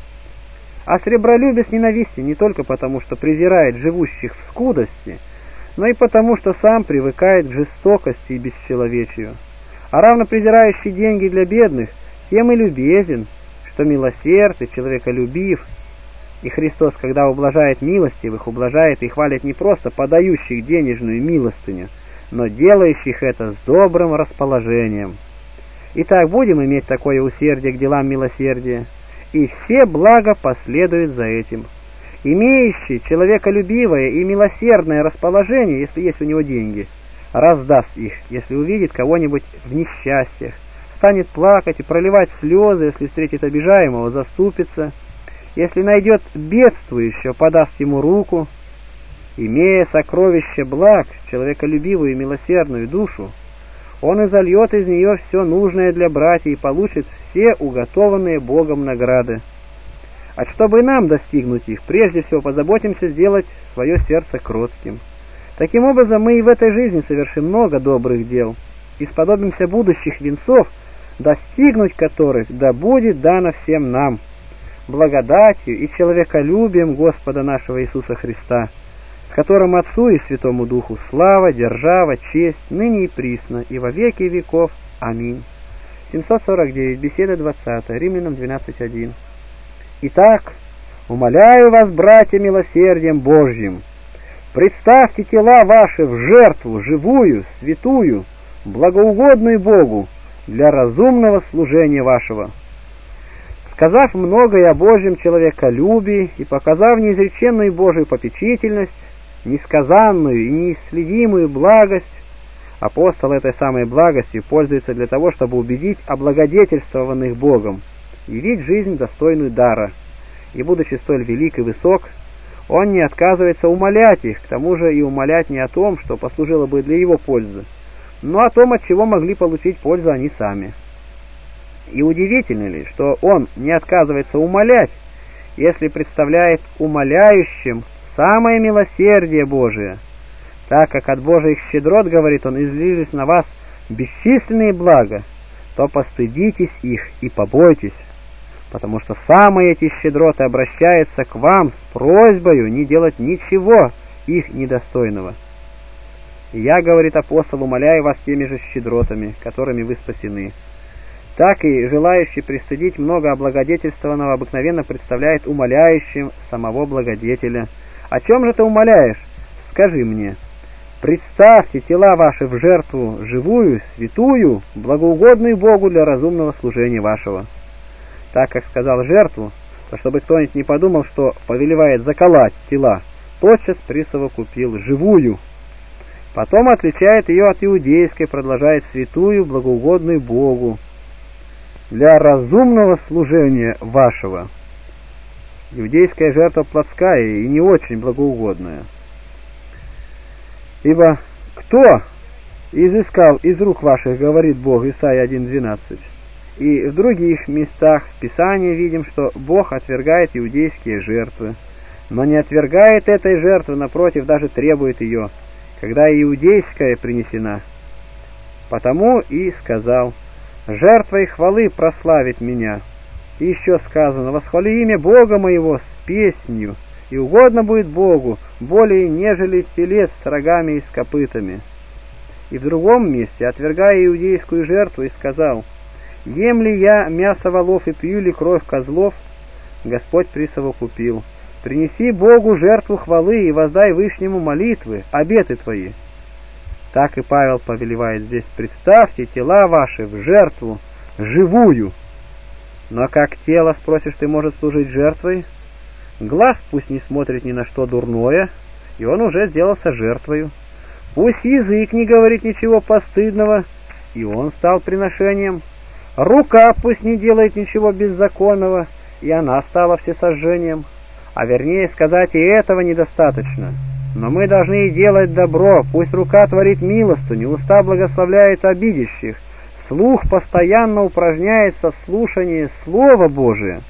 А сребролюбец ненавистен не только потому, что презирает живущих в скудости, но и потому, что сам привыкает к жестокости и бесчеловечию. А равно презирающий деньги для бедных тем и любезен, что милосерд и человеколюбив. И Христос, когда ублажает милостивых, ублажает и хвалит не просто подающих денежную милостыню, но делающих это с добрым расположением. Итак, будем иметь такое усердие к делам милосердия, и все блага последуют за этим. Имеющий человеколюбивое и милосердное расположение, если есть у него деньги, раздаст их, если увидит кого-нибудь в несчастьях, станет плакать и проливать слезы, если встретит обижаемого, заступится, Если найдет бедствующего, подаст ему руку. Имея сокровище благ, человеколюбивую и милосердную душу, он изольет из нее все нужное для братьев и получит все уготованные Богом награды. А чтобы нам достигнуть их, прежде всего позаботимся сделать свое сердце кротким. Таким образом, мы и в этой жизни совершим много добрых дел и сподобимся будущих венцов, достигнуть которых да будет дано всем нам, благодатью и человеколюбием Господа нашего Иисуса Христа, с которым Отцу и Святому Духу слава, держава, честь, ныне и присно, и во веки веков. Аминь. 749. Беседа 20. Римлянам 12:1. Итак, умоляю вас, братья, милосердием Божьим, представьте тела ваши в жертву, живую, святую, благоугодную Богу, для разумного служения вашего. Сказав многое о Божьем человеколюбии и показав неизреченную Божию попечительность, несказанную и неисследимую благость, апостол этой самой благостью пользуется для того, чтобы убедить облагодетельствованных Богом, явить жизнь достойную дара, и, будучи столь велик и высок, он не отказывается умолять их, к тому же и умолять не о том, что послужило бы для его пользы, но о том, от чего могли получить пользу они сами. И удивительно ли, что он не отказывается умолять, если представляет умоляющим самое милосердие Божие, так как от Божьих щедрот, говорит он, излились на вас бесчисленные блага, то постыдитесь их и побойтесь, потому что самые эти щедроты обращаются к вам с просьбою не делать ничего их недостойного. И я, говорит апостол, умоляю вас теми же щедротами, которыми вы спасены. Так и желающий пристыдить много облагодетельствованного обыкновенно представляет умоляющим самого благодетеля. О чем же ты умоляешь? Скажи мне. Представьте тела ваши в жертву живую, святую, благоугодную Богу для разумного служения вашего. Так как сказал жертву, то чтобы кто-нибудь не подумал, что повелевает заколоть тела, тотчас присовокупил живую. Потом отличает ее от иудейской, продолжает святую, благоугодную Богу для разумного служения вашего. Иудейская жертва плотская и не очень благоугодная. Ибо кто изыскал из рук ваших, говорит Бог, Исайя 1:12. И в других местах Писания видим, что Бог отвергает иудейские жертвы, но не отвергает этой жертвы, напротив, даже требует ее, когда иудейская принесена. Потому и сказал: жертвой хвалы прославит меня. И еще сказано: восхвали имя Бога моего с песнью, и угодно будет Богу более, нежели телец с рогами и с копытами. И в другом месте, отвергая иудейскую жертву, и сказал: ем ли я мясо волов и пью ли кровь козлов? Господь присовокупил: принеси Богу жертву хвалы и воздай Вышнему молитвы, обеты твои. Так и Павел повелевает здесь: представьте тела ваши в жертву живую. Но как тело, спросишь ты, может служить жертвой? Глаз пусть не смотрит ни на что дурное, и он уже сделался жертвою. Пусть язык не говорит ничего постыдного, и он стал приношением. Рука пусть не делает ничего беззаконного, и она стала всесожжением. А вернее сказать, и этого недостаточно. Но мы должны и делать добро, пусть рука творит милостыню, уста благословляет обидящих, слух постоянно упражняется в слушании Слова Божия.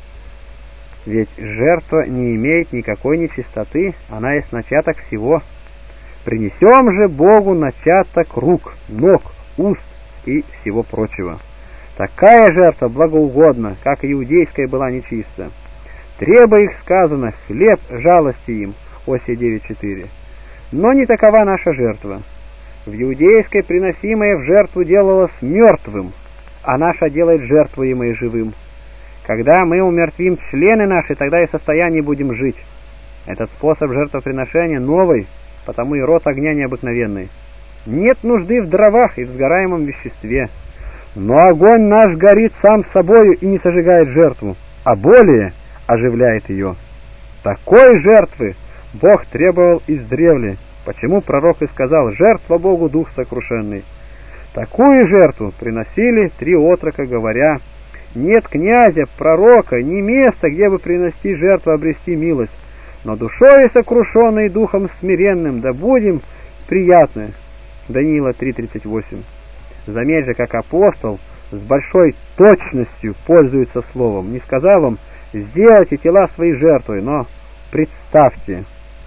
Ведь жертва не имеет никакой нечистоты, она есть начаток всего. Принесем же Богу начаток рук, ног, уст и всего прочего. Такая жертва благоугодна, как и иудейская была нечиста. Треба их сказано: хлеб жалости им. Осия 9:4. Но не такова наша жертва. В иудейской приносимое в жертву делалось мертвым, а наша делает жертвуемое живым. Когда мы умертвим члены наши, тогда и в состоянии будем жить. Этот способ жертвоприношения новый, потому и род огня необыкновенный. Нет нужды в дровах и в сгораемом веществе. Но огонь наш горит сам собою и не сожигает жертву, а более оживляет ее. Такой жертвы Бог требовал издревле, почему пророк и сказал: жертва Богу дух сокрушенный. Такую жертву приносили 3 отрока, говоря: нет князя, пророка, ни места, где бы принести жертву, обрести милость. Но душой сокрушенной, духом смиренным, да будем приятны. Даниила 3:38. Заметь же, как апостол с большой точностью пользуется словом. Не сказал вам: сделайте тела свои жертвой, но представьте.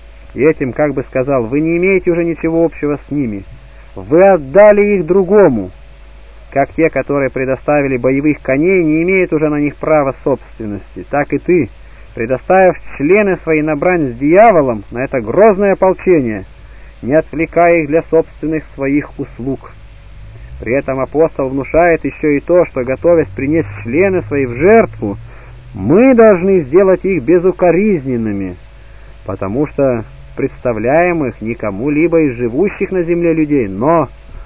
И этим как бы сказал: вы не имеете уже ничего общего с ними. Вы отдали их другому, как те, которые предоставили боевых коней, не имеют уже на них права собственности. Так и ты, предоставив члены свои на брань с дьяволом, на это грозное ополчение, не отвлекая их для собственных своих услуг. При этом апостол внушает еще и то, что, готовясь принести члены свои в жертву, мы должны сделать их безукоризненными, потому что представляем их не кому-либо из живущих на земле людей, но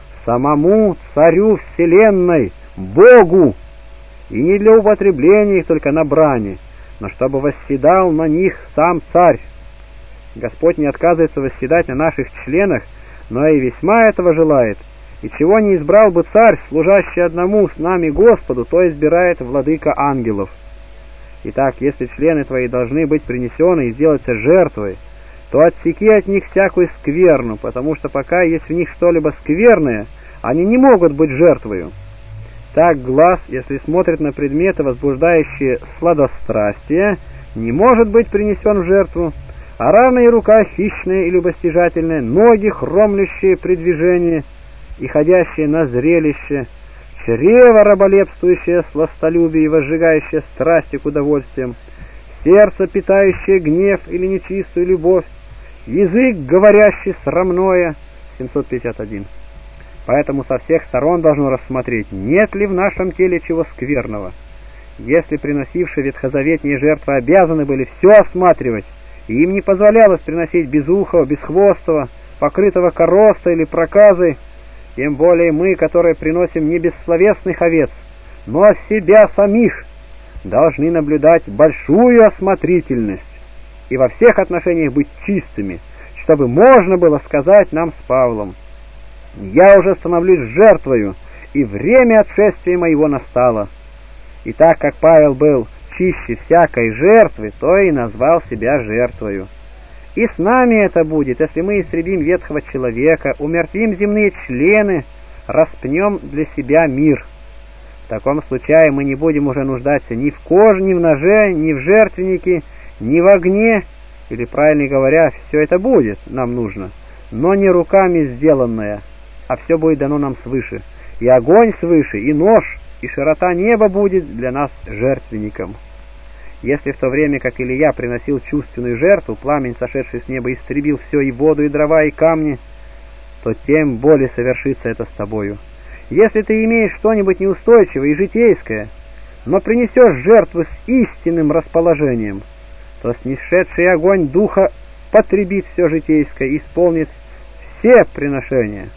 самому Царю Вселенной, Богу, и не для употребления их только на брани, но чтобы восседал на них сам Царь. Господь не отказывается восседать на наших членах, но и весьма этого желает, и чего не избрал бы Царь, служащий одному с нами Господу, то избирает Владыка ангелов. Итак, если члены твои должны быть принесены и сделаться жертвой, то отсеки от них всякую скверну, потому что пока есть в них что-либо скверное, они не могут быть жертвою. Так глаз, если смотрит на предметы, возбуждающие сладострастие, не может быть принесен в жертву, а равно и рука хищная и любостяжательная, ноги, хромлющие при движении и ходящие на зрелище, чрево, раболепствующее сластолюбие и возжигающее страсти к удовольствиям, сердце, питающее гнев или нечистую любовь, язык, говорящий срамное, 751. Поэтому со всех сторон должно рассмотреть, нет ли в нашем теле чего скверного. Если приносившие ветхозаветные жертвы обязаны были все осматривать, и им не позволялось приносить безухого, бесхвостого, покрытого коростой или проказой, тем более мы, которые приносим не бессловесных овец, но себя самих, должны наблюдать большую осмотрительность и во всех отношениях быть чистыми, чтобы можно было сказать нам с Павлом: «Я уже становлюсь жертвою, и время отшествия моего настало». И так как Павел был чище всякой жертвы, то и назвал себя жертвою. И с нами это будет, если мы истребим ветхого человека, умертвим земные члены, распнем для себя мир. В таком случае мы не будем уже нуждаться ни в коже, ни в ноже, ни в жертвеннике, ни в огне, или, правильно говоря, все это будет нам нужно, но не руками сделанное, а все будет дано нам свыше, и огонь свыше, и нож, и широта неба будет для нас жертвенником. Если в то время, как Илия приносил чувственную жертву, пламень, сошедший с неба, истребил все, и воду, и дрова, и камни, то тем более совершится это с тобою. Если ты имеешь что-нибудь неустойчивое и житейское, но принесешь жертву с истинным расположением, то снисшедший огонь духа потребит все житейское и исполнит все приношения.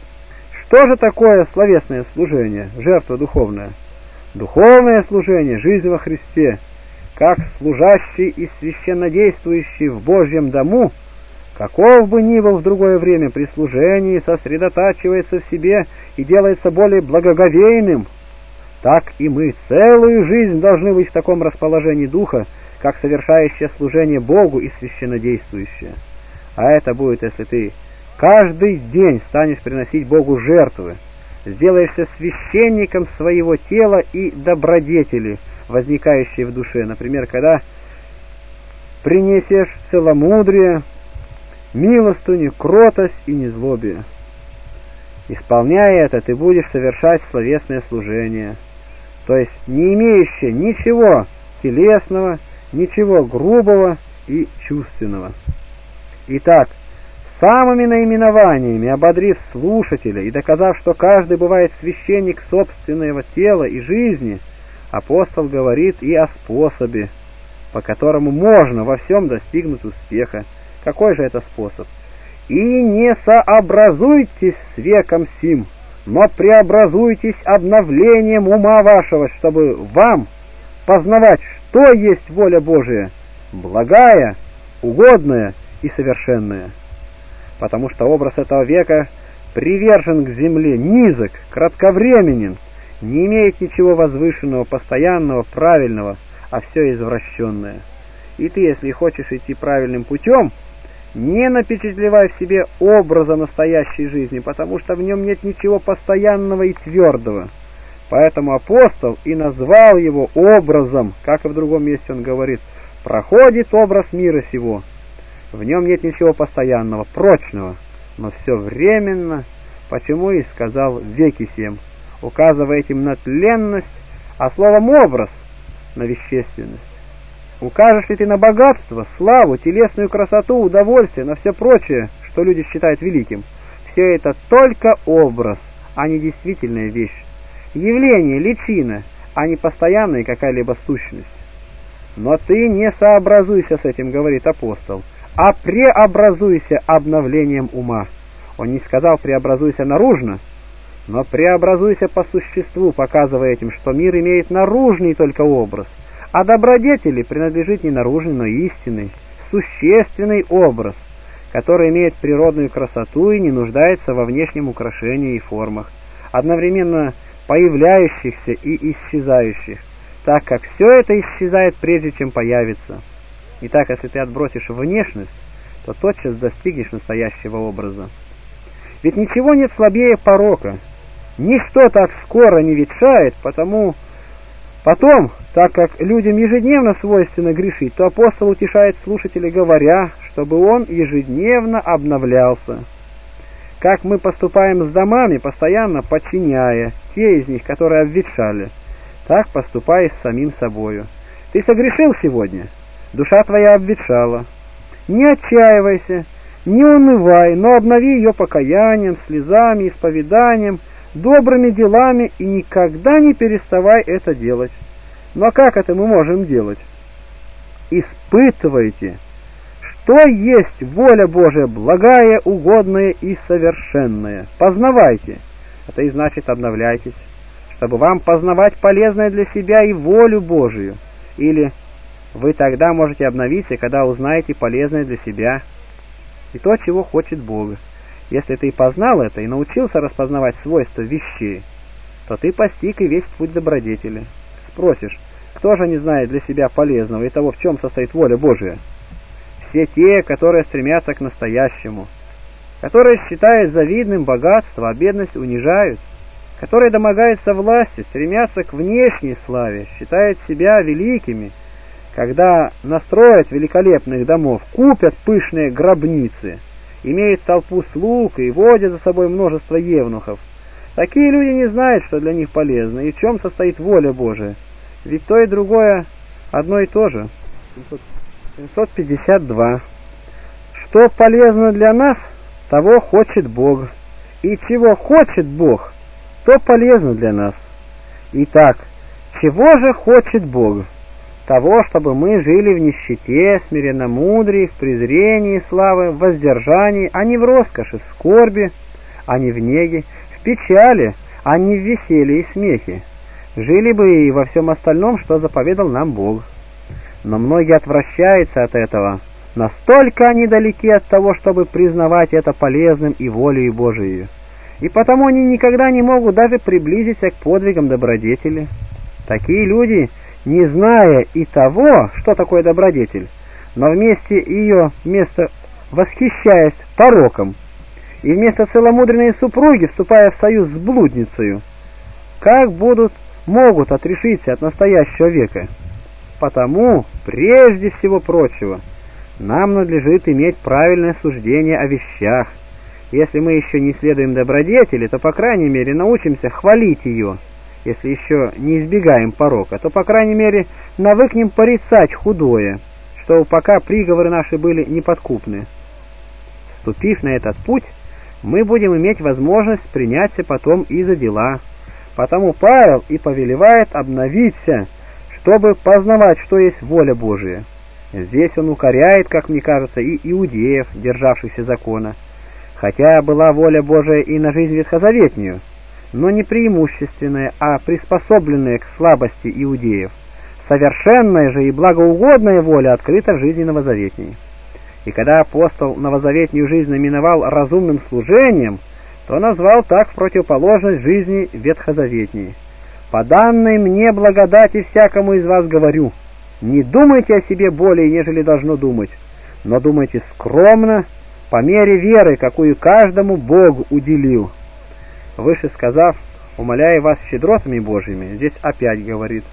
Что же такое словесное служение, жертва духовная? Духовное служение, жизнь во Христе, как служащий и священнодействующий в Божьем дому, каков бы ни был в другое время при служении, сосредотачивается в себе и делается более благоговейным, так и мы целую жизнь должны быть в таком расположении духа, как совершающее служение Богу и священнодействующее. А это будет, если ты каждый день станешь приносить Богу жертвы, сделаешься священником своего тела и добродетели, возникающие в душе. Например, когда принесешь целомудрие, милостыню, кротость и незлобие. Исполняя это, ты будешь совершать словесное служение, то есть не имеющее ничего телесного, ничего грубого и чувственного. Итак, самыми наименованиями ободрив слушателя и доказав, что каждый бывает священник собственного тела и жизни, апостол говорит и о способе, по которому можно во всем достигнуть успеха. Какой же это способ? «И не сообразуйтесь с веком сим, но преобразуйтесь обновлением ума вашего, чтобы вам познавать, что есть воля Божия, благая, угодная и совершенная». Потому что образ этого века привержен к земле, низок, кратковременен, не имеет ничего возвышенного, постоянного, правильного, а все извращенное. И ты, если хочешь идти правильным путем, не напечатлевай в себе образа настоящей жизни, потому что в нем нет ничего постоянного и твердого. Поэтому апостол и назвал его образом, как и в другом месте он говорит: проходит образ мира сего. В нем нет ничего постоянного, прочного, но все временно, почему и сказал веки сем, указывая этим на тленность, а словом образ на вещественность. Укажешь ли ты на богатство, славу, телесную красоту, удовольствие, на все прочее, что люди считают великим? Все это только образ, а не действительная вещь. Явление, личина, а не постоянная какая-либо сущность. Но ты не сообразуйся с этим, говорит апостол, а преобразуйся обновлением ума. Он не сказал преобразуйся наружно, но преобразуйся по существу, показывая этим, что мир имеет наружный только образ, а добродетели принадлежит не наружный, но истинный, существенный образ, который имеет природную красоту и не нуждается во внешнем украшении и формах, одновременно появляющихся и исчезающих, так как все это исчезает прежде, чем появится. Итак, если ты отбросишь внешность, то тотчас достигнешь настоящего образа. Ведь ничего нет слабее порока, ничто так скоро не ветшает, потом, так как людям ежедневно свойственно грешить, то апостол утешает слушателя, говоря, чтобы он ежедневно обновлялся. Как мы поступаем с домами, постоянно подчиняя те из них, которые обветшали, так поступай с самим собою. Ты согрешил сегодня, душа твоя обветшала. Не отчаивайся, не унывай, но обнови ее покаянием, слезами, исповеданием, добрыми делами и никогда не переставай это делать. Но как это мы можем делать? Испытывайте, что есть воля Божия, благая, угодная и совершенная. Познавайте, это и значит обновляйтесь, чтобы вам познавать полезное для себя и волю Божию. Или вы тогда можете обновиться, когда узнаете полезное для себя и то, чего хочет Бог. Если ты познал это и научился распознавать свойства вещей, то ты постиг и весь путь добродетели. Спросишь, кто же не знает для себя полезного и того, в чем состоит воля Божия? Все те, которые стремятся к настоящему, которые считают завидным богатство, а бедность унижают, которые домогаются власти, стремятся к внешней славе, считают себя великими, когда настроят великолепных домов, купят пышные гробницы, имеют толпу слуг и водят за собой множество евнухов. Такие люди не знают, что для них полезно и в чем состоит воля Божия. Ведь то и другое одно и то же. 752. Что полезно для нас, того хочет Бог. И чего хочет Бог, то полезно для нас. Итак, чего же хочет Бог? Того, чтобы мы жили в нищете, смиренномудрии, в презрении славы, в воздержании, а не в роскоши, в скорби, а не в неге, в печали, а не в веселье и смехе. Жили бы и во всем остальном, что заповедал нам Бог. Но многие отвращаются от этого. Настолько они далеки от того, чтобы признавать это полезным и волею Божией. И потому они никогда не могут даже приблизиться к подвигам добродетели. Такие люди, не зная и того, что такое добродетель, но вместо восхищаясь пороком, и вместо целомудренной супруги, вступая в союз с блудницею, как могут отрешиться от настоящего века? Потому, прежде всего прочего, нам надлежит иметь правильное суждение о вещах. Если мы еще не следуем добродетели, то, по крайней мере, научимся хвалить ее. Если еще не избегаем порока, то, по крайней мере, навыкнем порицать худое, чтобы пока приговоры наши были неподкупны. Вступив на этот путь, мы будем иметь возможность приняться потом и за дела. Потому Павел и повелевает обновиться, чтобы познавать, что есть воля Божия. Здесь он укоряет, как мне кажется, и иудеев, державшихся закона, хотя была воля Божия и на жизнь ветхозаветнюю, но не преимущественная, а приспособленная к слабости иудеев. Совершенная же и благоугодная воля открыта в жизни новозаветней. И когда апостол новозаветнюю жизнь наименовал разумным служением, то назвал так в противоположность жизни ветхозаветней. по данной мне благодати всякому из вас говорю, не думайте о себе более, нежели должно думать, но думайте скромно, по мере веры, какую каждому Бог уделил. Выше сказав, умоляю вас щедротами Божьими, здесь опять говорит.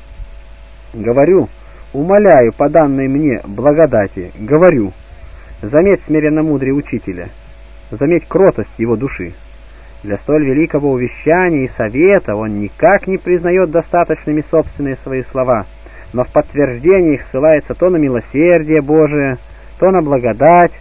Говорю, умоляю по данной мне благодати, говорю. Заметь смиренномудрие учителя, заметь кротость его души. Для столь великого увещания и совета он никак не признает достаточными собственные свои слова, но в подтверждение их ссылается то на милосердие Божие, то на благодать.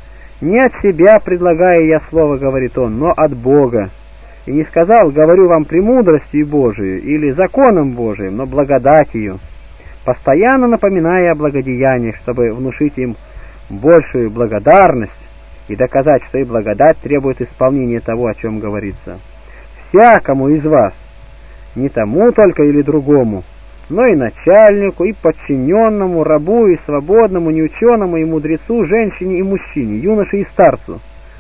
Не от себя предлагаю я слово, говорит он, но от Бога. И не сказал, говорю вам премудростью Божией или законом Божиим, но благодатью, постоянно напоминая о благодеяниях, чтобы внушить им большую благодарность и доказать, что и благодать требует исполнения того, о чем говорится. Всякому из вас, не тому только или другому, но и начальнику, и подчиненному, рабу, и свободному, неученому, и мудрецу, женщине и мужчине, юноше и старцу.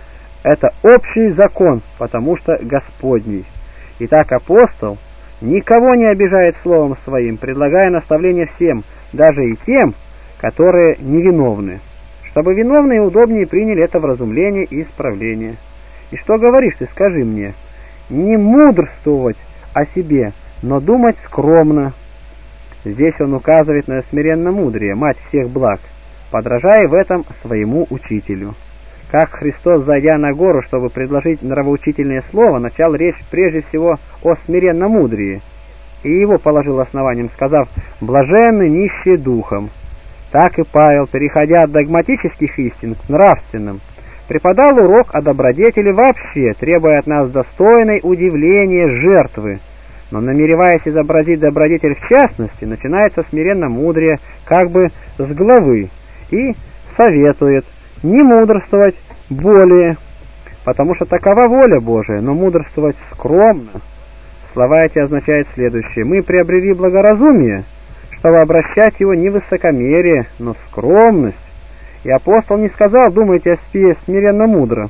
Это общий закон, потому что Господний. Итак, апостол никого не обижает словом своим, предлагая наставление всем, даже и тем, которые невиновны, чтобы виновные удобнее приняли это вразумление и исправление. И что говоришь ты, скажи мне? Не мудрствовать о себе, но думать скромно. Здесь он указывает на смиренномудрие, мать всех благ, подражая в этом своему учителю. Как Христос, зайдя на гору, чтобы предложить нравоучительное слово, начал речь прежде всего о смиренномудрии, и его положил основанием, сказав «блаженны нищие духом». Так и Павел, переходя от догматических истин к нравственным, преподал урок о добродетели вообще, требуя от нас достойной удивления жертвы. Но намереваясь изобразить добродетель в частности, начинается смиренномудрие как бы с главы и советует не мудрствовать более, потому что такова воля Божия, но мудрствовать скромно. Слова эти означают следующее: мы приобрели благоразумие, чтобы обращать его не в высокомерие, но в скромность. И апостол не сказал, думайте о себе смиренно мудро,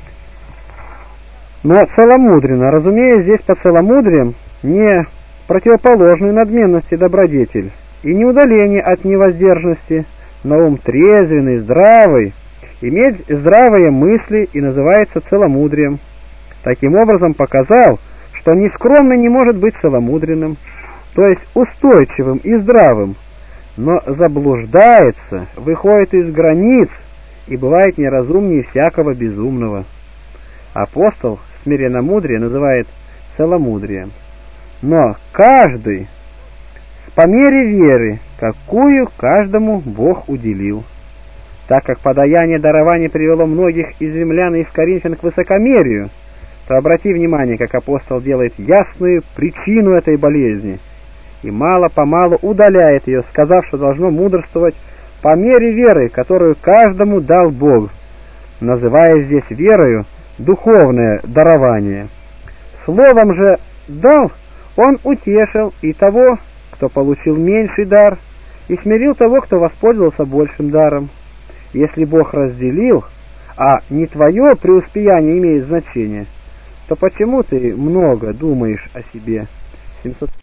но целомудренно, разумея здесь по целомудрием не противоположную надменности добродетель и не удаление от невоздержанности, но ум трезвенный, здравый, иметь здравые мысли и называется целомудрием. Таким образом показал, что нескромный не может быть целомудренным, то есть устойчивым и здравым, но заблуждается, выходит из границ и бывает неразумнее всякого безумного. Апостол смиренномудрие называет целомудрием. Но каждый по мере веры, какую каждому Бог уделил. Так как подаяние дарования привело многих из римлян и из коринфян к высокомерию, то обрати внимание, как апостол делает ясную причину этой болезни и мало-помалу удаляет ее, сказав, что должно мудрствовать по мере веры, которую каждому дал Бог, называя здесь верою духовное дарование. Словом же дал, он утешил и того, кто получил меньший дар, и смирил того, кто воспользовался большим даром. Если Бог разделил, а не твое преуспеяние имеет значение, то почему ты много думаешь о себе? 700